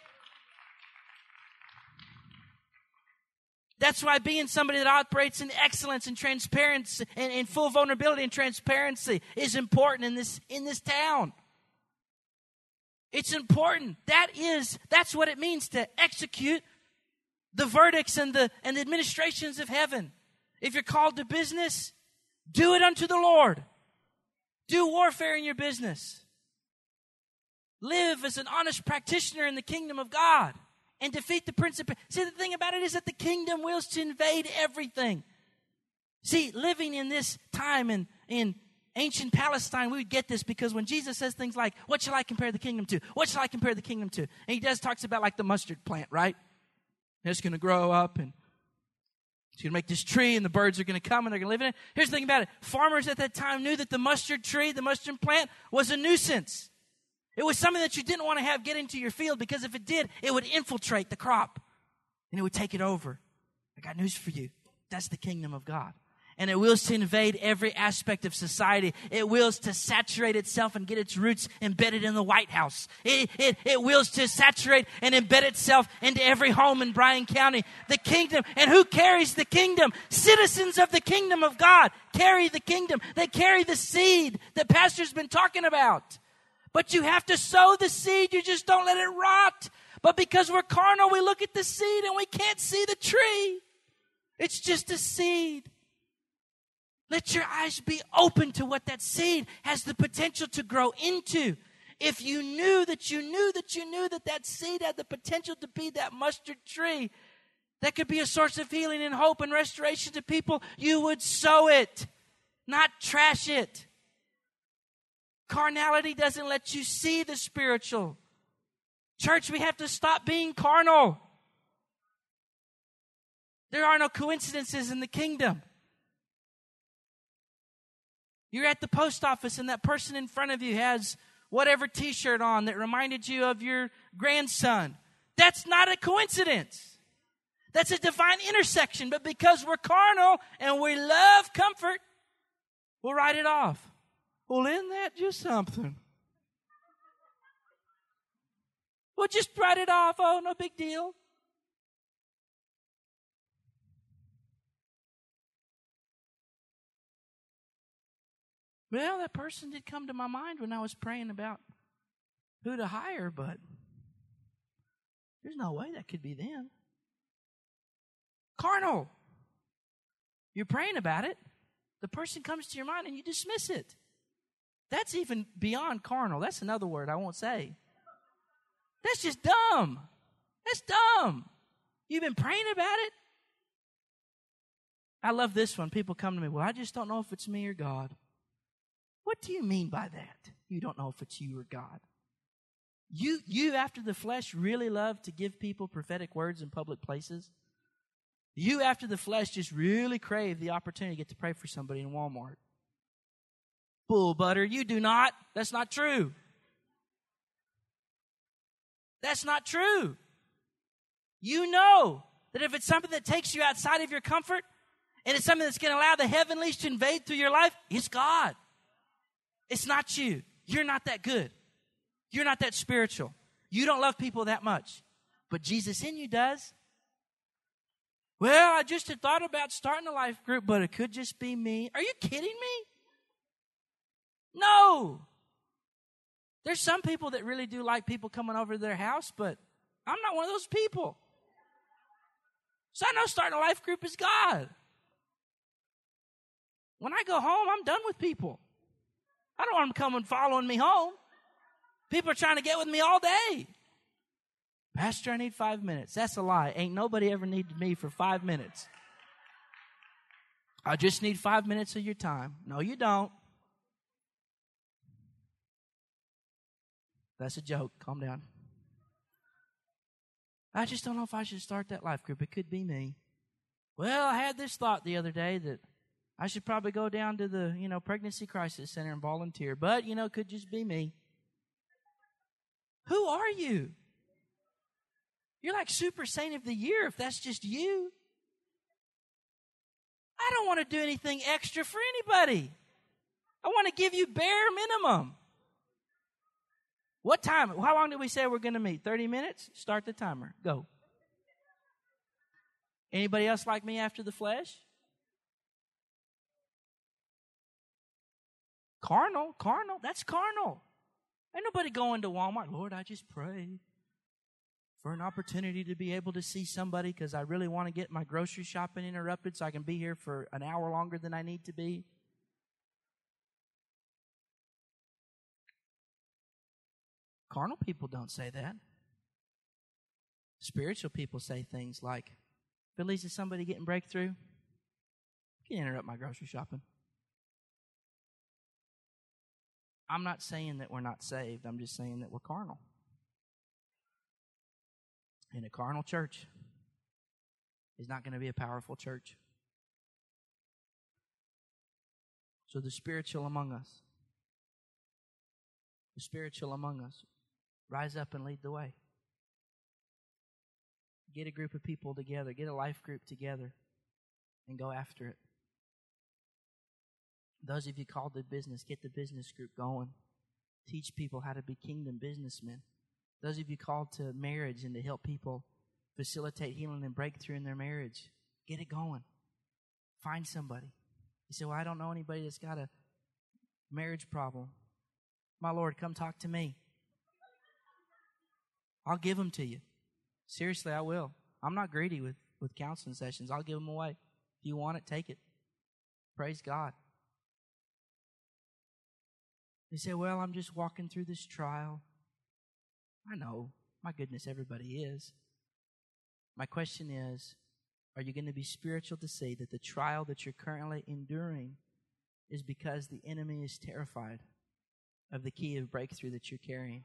That's why being somebody that operates in excellence and transparency and in full vulnerability and transparency is important in this in this town. It's important. That is, that's what it means to execute the verdicts and the and the administrations of heaven. If you're called to business, do it unto the Lord. Do warfare in your business. Live as an honest practitioner in the kingdom of God. And defeat the principle. See, the thing about it is that the kingdom wills to invade everything. See, living in this time in, in ancient Palestine, we would get this because when Jesus says things like, what shall I compare the kingdom to? What shall I compare the kingdom to? And he does talks about like the mustard plant, right? It's going to grow up and He's going to make this tree, and the birds are going to come, and they're going to live in it. Here's the thing about it. Farmers at that time knew that the mustard tree, the mustard plant, was a nuisance. It was something that you didn't want to have get into your field, because if it did, it would infiltrate the crop, and it would take it over. I got news for you. That's the kingdom of God. And it wills to invade every aspect of society. It wills to saturate itself and get its roots embedded in the White House. It, it, it wills to saturate and embed itself into every home in Bryan County. The kingdom. And who carries the kingdom? Citizens of the kingdom of God carry the kingdom. They carry the seed that Pastor's been talking about. But you have to sow the seed. You just don't let it rot. But because we're carnal, we look at the seed and we can't see the tree. It's just a seed. Let your eyes be open to what that seed has the potential to grow into. If you knew that you knew that you knew that that seed had the potential to be that mustard tree that could be a source of healing and hope and restoration to people, you would sow it, not trash it. Carnality doesn't let you see the spiritual. Church, we have to stop being carnal. There are no coincidences in the kingdom. You're at the post office and that person in front of you has whatever t-shirt on that reminded you of your grandson. That's not a coincidence. That's a divine intersection. But because we're carnal and we love comfort, we'll write it off. Well, isn't that just something? We'll just write it off. Oh, no big deal. Well, that person did come to my mind when I was praying about who to hire, but there's no way that could be them. Carnal. You're praying about it. The person comes to your mind and you dismiss it. That's even beyond carnal. That's another word I won't say. That's just dumb. That's dumb. You've been praying about it. I love this one. People come to me, well, I just don't know if it's me or God. What do you mean by that? You don't know if it's you or God. You, you after the flesh, really love to give people prophetic words in public places. You after the flesh just really crave the opportunity to get to pray for somebody in Walmart. Bull butter, you do not. That's not true. That's not true. You know that if it's something that takes you outside of your comfort and it's something that's going to allow the heavenlies to invade through your life, it's God. It's not you. You're not that good. You're not that spiritual. You don't love people that much. But Jesus in you does. Well, I just had thought about starting a life group, but it could just be me. Are you kidding me? No. There's some people that really do like people coming over to their house, but I'm not one of those people. So I know starting a life group is God. When I go home, I'm done with people. I don't want them coming following me home. People are trying to get with me all day. Pastor, I need five minutes. That's a lie. Ain't nobody ever needed me for five minutes. I just need five minutes of your time. No, you don't. That's a joke. Calm down. I just don't know if I should start that life group. It could be me. Well, I had this thought the other day that I should probably go down to the, you know, pregnancy crisis center and volunteer. But, you know, it could just be me. Who are you? You're like super saint of the year if that's just you. I don't want to do anything extra for anybody. I want to give you bare minimum. What time? How long did we say we're going to meet? thirty minutes? Start the timer. Go. Anybody else like me after the flesh? Carnal, carnal, that's carnal. Ain't nobody going to Walmart. Lord, I just pray for an opportunity to be able to see somebody because I really want to get my grocery shopping interrupted so I can be here for an hour longer than I need to be. Carnal people don't say that. Spiritual people say things like, Billy's, is somebody getting breakthrough? Can you interrupt my grocery shopping? I'm not saying that we're not saved. I'm just saying that we're carnal. And a carnal church is not going to be a powerful church. So the spiritual among us, the spiritual among us, rise up and lead the way. Get a group of people together, get a life group together, and go after it. Those of you called to business, get the business group going. Teach people how to be kingdom businessmen. Those of you called to marriage and to help people facilitate healing and breakthrough in their marriage, get it going. Find somebody. You say, well, I don't know anybody that's got a marriage problem. My Lord, come talk to me. I'll give them to you. Seriously, I will. I'm not greedy with, with counseling sessions. I'll give them away. If you want it, take it. Praise God. They say, well, I'm just walking through this trial. I know. My goodness, everybody is. My question is, are you going to be spiritual to see that the trial that you're currently enduring is because the enemy is terrified of the key of breakthrough that you're carrying?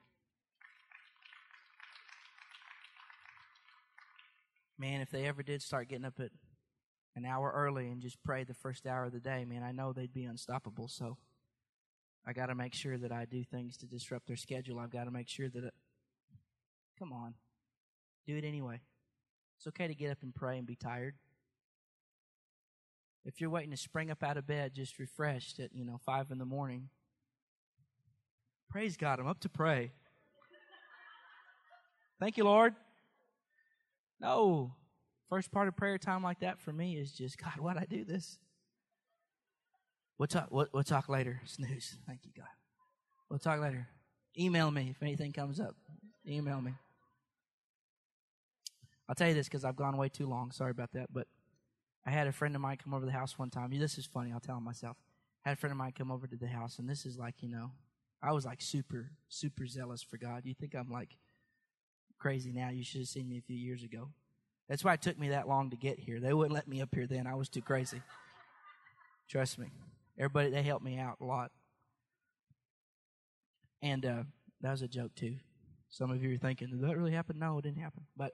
Man, if they ever did start getting up at an hour early and just pray the first hour of the day, man, I know they'd be unstoppable. So I got to make sure that I do things to disrupt their schedule. I've got to make sure that it, come on, do it anyway. It's okay to get up and pray and be tired. If you're waiting to spring up out of bed just refreshed at, you know, five in the morning, praise God, I'm up to pray. Thank you, Lord. No. First part of prayer time like that for me is just, God, why'd I do this? We'll talk, we'll, we'll talk later. Snooze. Thank you, God. We'll talk later. Email me if anything comes up. Email me. I'll tell you this because I've gone way too long. Sorry about that. But I had a friend of mine come over to the house one time. This is funny. I'll tell him myself. I had a friend of mine come over to the house, and this is like, you know, I was like super, super zealous for God. You think I'm like crazy now? You should have seen me a few years ago. That's why it took me that long to get here. They wouldn't let me up here then. I was too crazy. Trust me. Everybody, they helped me out a lot. And uh, that was a joke, too. Some of you are thinking, did that really happen? No, it didn't happen. But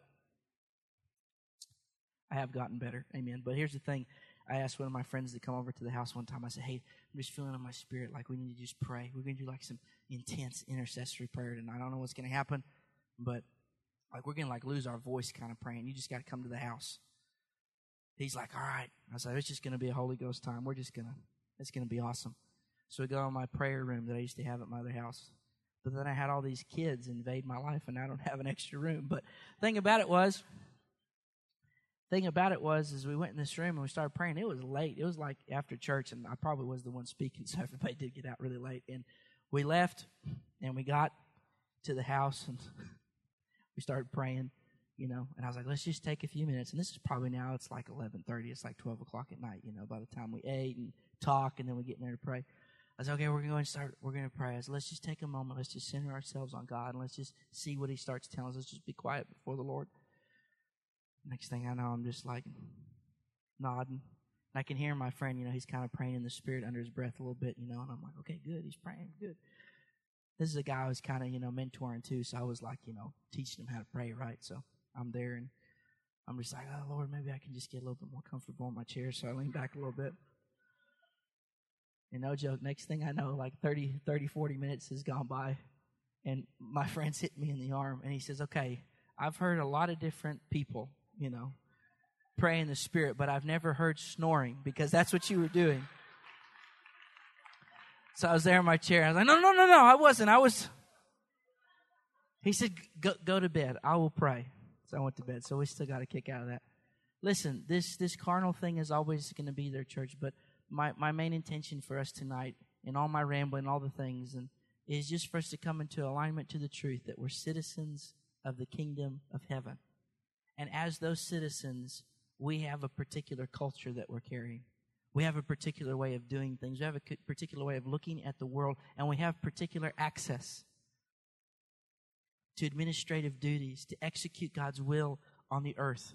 I have gotten better. Amen. But here's the thing. I asked one of my friends to come over to the house one time. I said, hey, I'm just feeling in my spirit like we need to just pray. We're going to do like some intense intercessory prayer tonight. I don't know what's going to happen, but like we're going to like lose our voice kind of praying. You just got to come to the house. He's like, all right. I said, it's just going to be a Holy Ghost time. We're just going to, it's going to be awesome. So we go in my prayer room that I used to have at my other house. But then I had all these kids invade my life, and I don't have an extra room. But the thing about it was, thing about it was, is we went in this room and we started praying. It was late. It was like after church, and I probably was the one speaking, so everybody did get out really late. And we left, and we got to the house, and we started praying, you know. And I was like, let's just take a few minutes. And this is probably now, it's like eleven thirty. It's like twelve o'clock at night, you know, by the time we ate and talk, and then we get in there to pray. I said, okay, we're going to start, we're going to pray. I said, let's just take a moment. Let's just center ourselves on God, and let's just see what he starts telling us. Let's just be quiet before the Lord. Next thing I know, I'm just like nodding. And I can hear my friend, you know, he's kind of praying in the spirit under his breath a little bit, you know, and I'm like, okay, good. He's praying, good. This is a guy I was kind of, you know, mentoring too, so I was like, you know, teaching him how to pray, right? So I'm there, and I'm just like, oh, Lord, maybe I can just get a little bit more comfortable in my chair. So I lean back a little bit. And no joke, next thing I know, like thirty, thirty, forty minutes has gone by, and my friend's hit me in the arm, and he says, okay, I've heard a lot of different people, you know, pray in the spirit, but I've never heard snoring, because that's what you were doing. So I was there in my chair. I was like, no, no, no, no, I wasn't. I was. He said, go, go to bed. I will pray. So I went to bed. So we still got a kick out of that. Listen, this, this carnal thing is always going to be there, church, but my, my main intention for us tonight, and all my rambling, all the things, and is just for us to come into alignment to the truth that we're citizens of the kingdom of heaven. And as those citizens, we have a particular culture that we're carrying. We have a particular way of doing things. We have a particular way of looking at the world, and we have particular access to administrative duties, to execute God's will on the earth.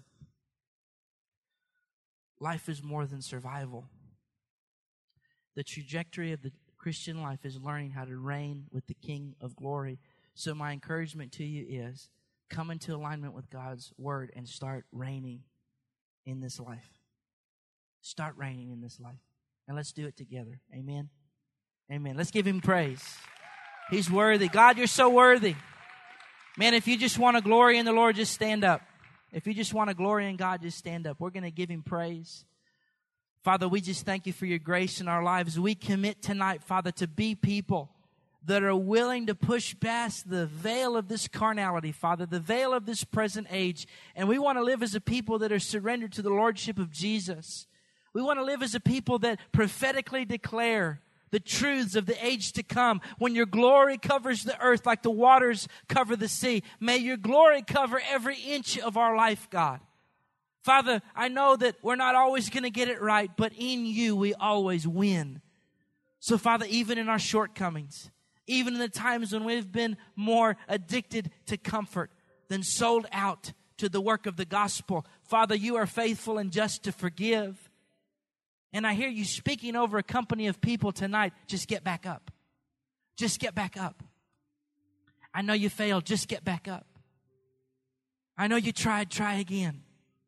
Life is more than survival. The trajectory of the Christian life is learning how to reign with the King of Glory. So my encouragement to you is, come into alignment with God's word and start reigning in this life. Start reigning in this life. And let's do it together. Amen. Amen. Let's give Him praise. He's worthy. God, You're so worthy. Man, if you just want to glory in the Lord, just stand up. If you just want to glory in God, just stand up. We're going to give Him praise. Father, we just thank You for Your grace in our lives. We commit tonight, Father, to be people that are willing to push past the veil of this carnality, Father, the veil of this present age. And we want to live as a people that are surrendered to the Lordship of Jesus. We want to live as a people that prophetically declare the truths of the age to come. When Your glory covers the earth like the waters cover the sea, may Your glory cover every inch of our life, God. Father, I know that we're not always going to get it right, but in You we always win. So, Father, even in our shortcomings, even in the times when we've been more addicted to comfort than sold out to the work of the gospel, Father, You are faithful and just to forgive. And I hear You speaking over a company of people tonight. Just get back up. Just get back up. I know you failed. Just get back up. I know you tried. Try again.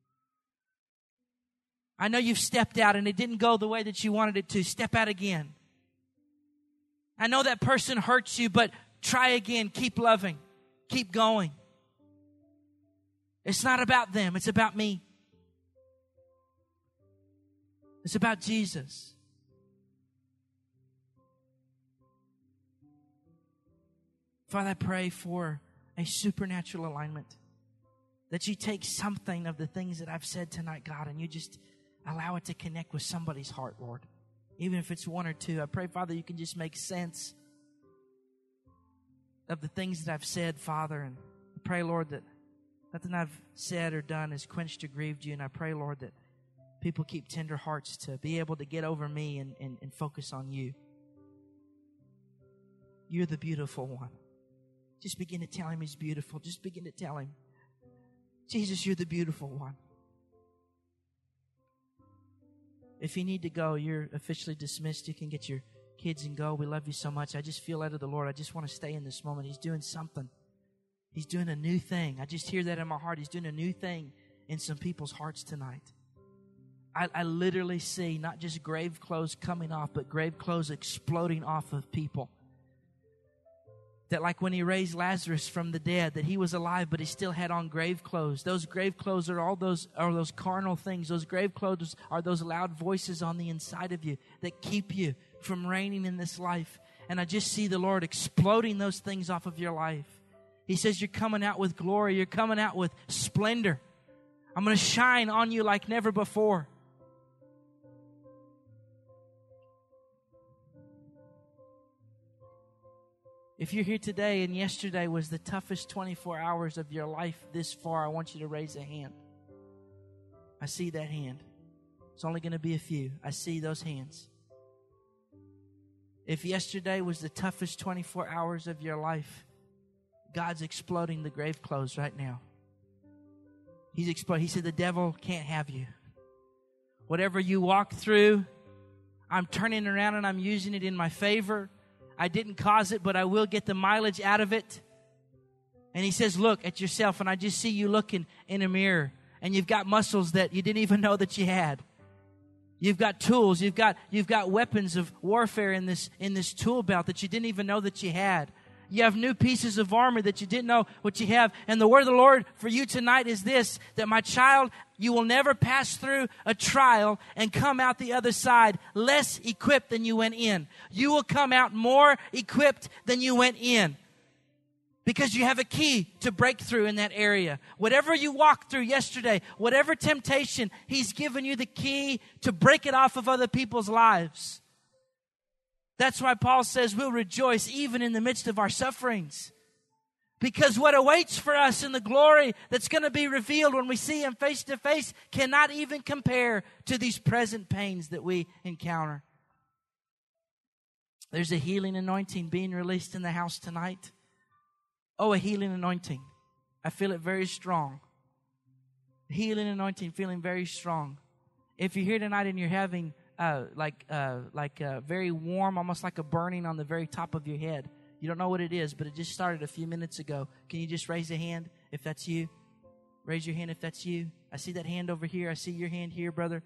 I know you've stepped out and it didn't go the way that you wanted it to. Step out again. I know that person hurts you, but try again. Keep loving. Keep going. It's not about them. It's about me. It's about Jesus. Father, I pray for a supernatural alignment. That You take something of the things that I've said tonight, God, and You just allow it to connect with somebody's heart, Lord. Even if it's one or two. I pray, Father, You can just make sense of the things that I've said, Father. And I pray, Lord, that nothing I've said or done has quenched or grieved You. And I pray, Lord, that people keep tender hearts to be able to get over me and, and, and focus on You. You're the beautiful one. Just begin to tell Him He's beautiful. Just begin to tell Him, Jesus, You're the beautiful one. If you need to go, you're officially dismissed. You can get your kids and go. We love you so much. I just feel out of the Lord. I just want to stay in this moment. He's doing something. He's doing a new thing. I just hear that in my heart. He's doing a new thing in some people's hearts tonight. I, I literally see not just grave clothes coming off, but grave clothes exploding off of people. That like when He raised Lazarus from the dead, that he was alive, but he still had on grave clothes. Those grave clothes are all those are those carnal things. Those grave clothes are those loud voices on the inside of you that keep you from reigning in this life. And I just see the Lord exploding those things off of your life. He says, you're coming out with glory. You're coming out with splendor. I'm going to shine on you like never before. If you're here today and yesterday was the toughest twenty-four hours of your life this far, I want you to raise a hand. I see that hand. It's only going to be a few. I see those hands. If yesterday was the toughest twenty-four hours of your life, God's exploding the grave clothes right now. He's exploding. He said the devil can't have you. Whatever you walk through, I'm turning around and I'm using it in my favor. I didn't cause it, but I will get the mileage out of it. And He says, look at yourself. And I just see you looking in a mirror. And you've got muscles that you didn't even know that you had. You've got tools. You've got, you've got weapons of warfare in this, in this tool belt that you didn't even know that you had. You have new pieces of armor that you didn't know what you have. And the word of the Lord for you tonight is this, that my child, you will never pass through a trial and come out the other side less equipped than you went in. You will come out more equipped than you went in. Because you have a key to breakthrough in that area. Whatever you walked through yesterday, whatever temptation, He's given you the key to break it off of other people's lives. That's why Paul says we'll rejoice even in the midst of our sufferings. Because what awaits for us in the glory that's going to be revealed when we see Him face to face cannot even compare to these present pains that we encounter. There's a healing anointing being released in the house tonight. Oh, a healing anointing. I feel it very strong. Healing anointing, feeling very strong. If you're here tonight and you're having Uh, like uh, like uh, very warm, almost like a burning on the very top of your head. You don't know what it is, but it just started a few minutes ago. Can you just raise a hand if that's you? Raise your hand if that's you. I see that hand over here. I see your hand here, brother.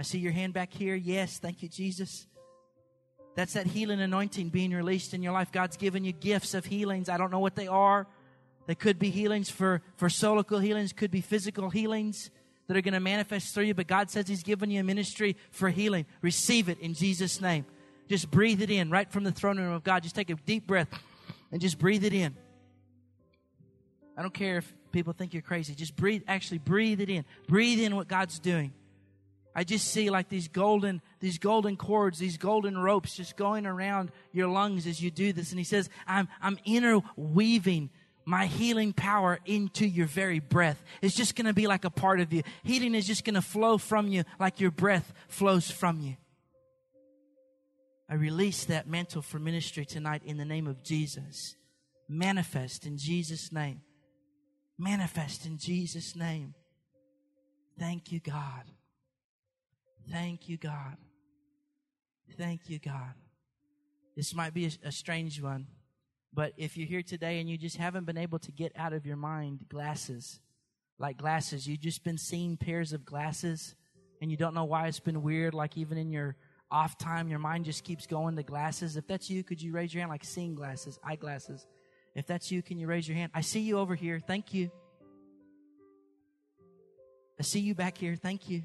I see your hand back here. Yes, thank you, Jesus. That's that healing anointing being released in your life. God's given you gifts of healings. I don't know what they are. They could be healings for, for solical healings, could be physical healings that are going to manifest through you. But God says He's given you a ministry for healing. Receive it in Jesus' name. Just breathe it in right from the throne room of God. Just take a deep breath and just breathe it in. I don't care if people think you're crazy. Just breathe, actually breathe it in. Breathe in what God's doing. I just see like these golden, these golden cords, these golden ropes just going around your lungs as you do this. And He says, I'm, I'm interweaving my healing power into your very breath. It's just going to be like a part of you. Healing is just going to flow from you like your breath flows from you. I release that mantle for ministry tonight in the name of Jesus. Manifest in Jesus' name. Manifest in Jesus' name. Thank you, God. Thank you, God. Thank you, God. This might be a, a strange one, but if you're here today and you just haven't been able to get out of your mind glasses, like glasses, you've just been seeing pairs of glasses and you don't know why it's been weird, like even in your off time, your mind just keeps going to glasses. If that's you, could you raise your hand? Like seeing glasses, eyeglasses. If that's you, can you raise your hand? I see you over here. Thank you. I see you back here. Thank you.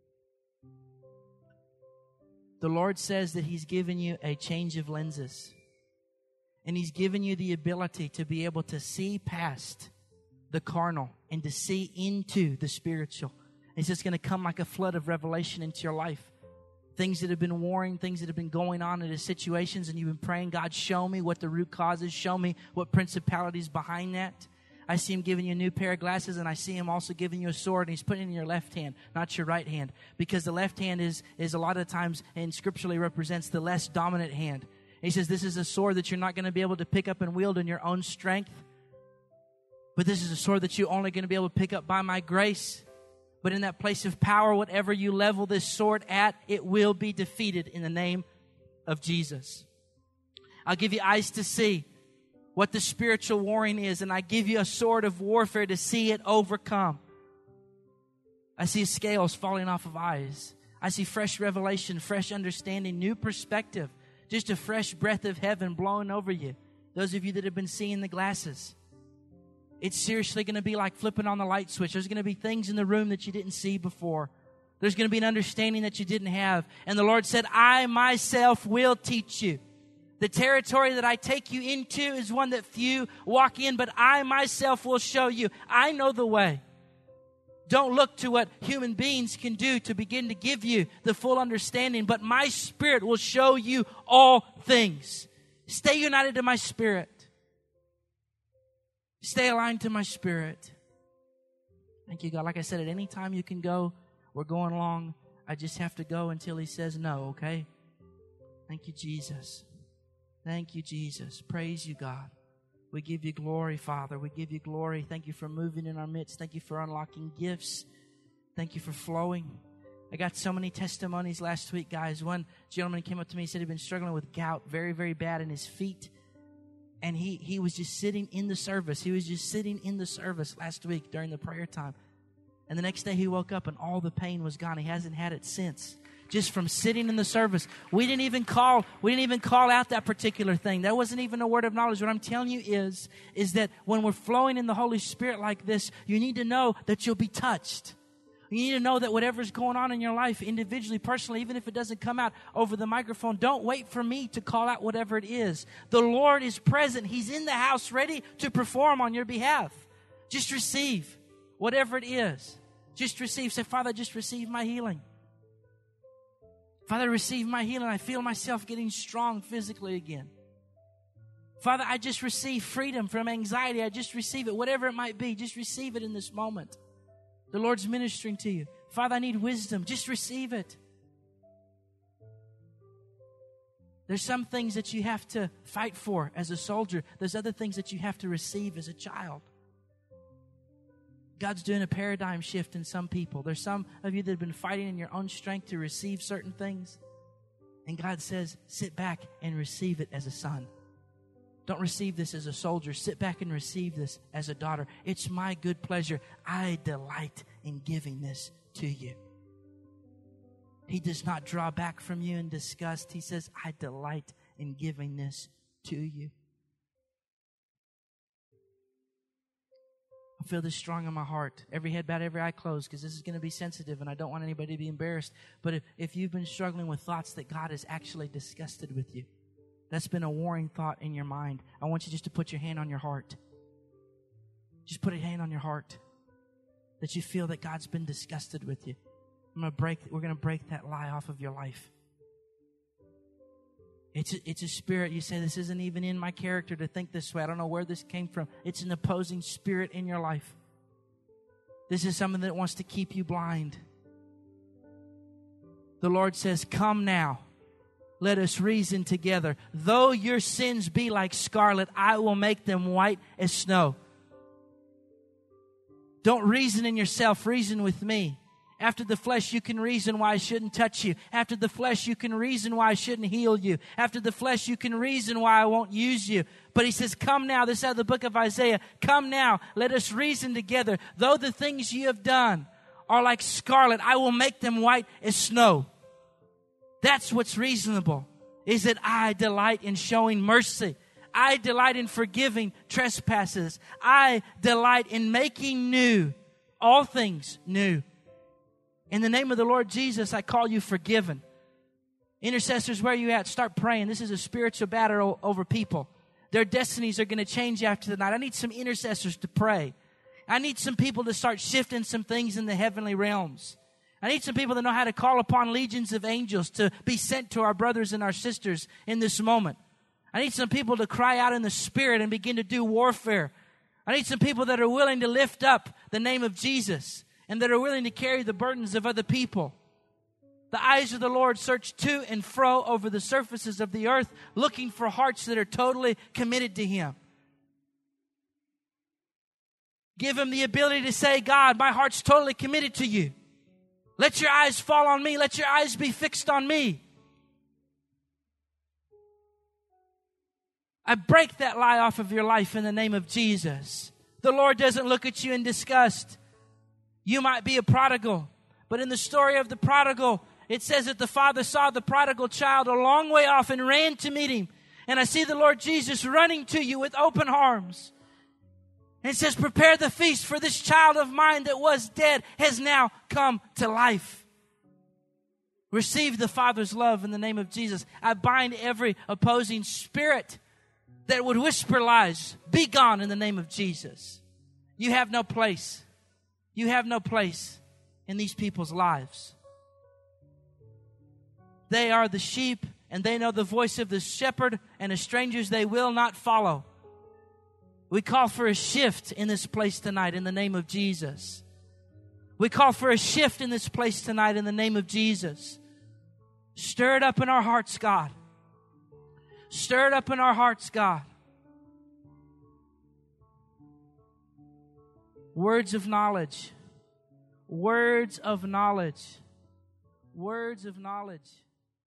The Lord says that He's given you a change of lenses. And He's given you the ability to be able to see past the carnal and to see into the spiritual. It's just going to come like a flood of revelation into your life. Things that have been warring, things that have been going on in the situations, and you've been praying, God, show me what the root cause is. Show me what principalities behind that. I see Him giving you a new pair of glasses, and I see Him also giving you a sword, and He's putting it in your left hand, not your right hand. Because the left hand is, is a lot of times, and scripturally represents the less dominant hand. And He says this is a sword that you're not going to be able to pick up and wield in your own strength. But this is a sword that you're only going to be able to pick up by my grace. But in that place of power, whatever you level this sword at, it will be defeated in the name of Jesus. I'll give you eyes to see what the spiritual warring is, and I give you a sword of warfare to see it overcome. I see scales falling off of eyes. I see fresh revelation, fresh understanding, new perspective, just a fresh breath of heaven blowing over you. Those of you that have been seeing the glasses, it's seriously going to be like flipping on the light switch. There's going to be things in the room that you didn't see before. There's going to be an understanding that you didn't have. And the Lord said, I myself will teach you. The territory that I take you into is one that few walk in, but I myself will show you. I know the way. Don't look to what human beings can do to begin to give you the full understanding, but my Spirit will show you all things. Stay united to my Spirit. Stay aligned to my Spirit. Thank you, God. Like I said, at any time you can go. We're going along. I just have to go until He says no, okay? Thank you, Jesus. Thank you, Jesus. Praise you, God. We give you glory, Father. We give you glory. Thank you for moving in our midst. Thank you for unlocking gifts. Thank you for flowing. I got so many testimonies last week, guys. One gentleman came up to me and said he'd been struggling with gout very, very bad in his feet. And he, he was just sitting in the service. He was just sitting in the service last week during the prayer time. And the next day he woke up and all the pain was gone. He hasn't had it since. Just from sitting in the service. We didn't even call, we didn't even call out that particular thing. That wasn't even a word of knowledge. What I'm telling you is, is that when we're flowing in the Holy Spirit like this, you need to know that you'll be touched. You need to know that whatever's going on in your life, individually, personally, even if it doesn't come out over the microphone, don't wait for me to call out whatever it is. The Lord is present. He's in the house ready to perform on your behalf. Just receive whatever it is. Just receive. Say, Father, just receive my healing. Father, receive my healing. I feel myself getting strong physically again. Father, I just receive freedom from anxiety. I just receive it. Whatever it might be, just receive it in this moment. The Lord's ministering to you. Father, I need wisdom. Just receive it. There's some things that you have to fight for as a soldier. There's other things that you have to receive as a child. God's doing a paradigm shift in some people. There's some of you that have been fighting in your own strength to receive certain things. And God says, sit back and receive it as a son. Don't receive this as a soldier. Sit back and receive this as a daughter. It's my good pleasure. I delight in giving this to you. He does not draw back from you in disgust. He says, I delight in giving this to you. I feel this strong in my heart. Every head bowed, every eye closed, because this is going to be sensitive and I don't want anybody to be embarrassed. But if, if you've been struggling with thoughts that God is actually disgusted with you, that's been a warring thought in your mind, I want you just to put your hand on your heart. Just put a hand on your heart that you feel that God's been disgusted with you. I'm going to break, we're going to break that lie off of your life. It's a, it's a spirit. You say, this isn't even in my character to think this way. I don't know where this came from. It's an opposing spirit in your life. This is something that wants to keep you blind. The Lord says, come now. Let us reason together. Though your sins be like scarlet, I will make them white as snow. Don't reason in yourself. Reason with me. After the flesh, you can reason why I shouldn't touch you. After the flesh, you can reason why I shouldn't heal you. After the flesh, you can reason why I won't use you. But he says, come now. This is out of the book of Isaiah. Come now. Let us reason together. Though the things you have done are like scarlet, I will make them white as snow. That's what's reasonable, is that I delight in showing mercy. I delight in forgiving trespasses. I delight in making new all things new. In the name of the Lord Jesus, I call you forgiven. Intercessors, where are you at? Start praying. This is a spiritual battle over people. Their destinies are going to change after the night. I need some intercessors to pray. I need some people to start shifting some things in the heavenly realms. I need some people that know how to call upon legions of angels to be sent to our brothers and our sisters in this moment. I need some people to cry out in the Spirit and begin to do warfare. I need some people that are willing to lift up the name of Jesus and that are willing to carry the burdens of other people. The eyes of the Lord search to and fro over the surfaces of the earth, looking for hearts that are totally committed to Him. Give Him the ability to say, God, my heart's totally committed to you. Let your eyes fall on me. Let your eyes be fixed on me. I break that lie off of your life in the name of Jesus. The Lord doesn't look at you in disgust. You might be a prodigal, but in the story of the prodigal, it says that the father saw the prodigal child a long way off and ran to meet him. And I see the Lord Jesus running to you with open arms. And it says, prepare the feast, for this child of mine that was dead has now come to life. Receive the Father's love in the name of Jesus. I bind every opposing spirit that would whisper lies. Be gone in the name of Jesus. You have no place. You have no place in these people's lives. They are the sheep, and they know the voice of the shepherd, and as strangers they will not follow. We call for a shift in this place tonight in the name of Jesus. We call for a shift in this place tonight in the name of Jesus. Stir it up in our hearts, God. Stir it up in our hearts, God. Words of knowledge. Words of knowledge. Words of knowledge.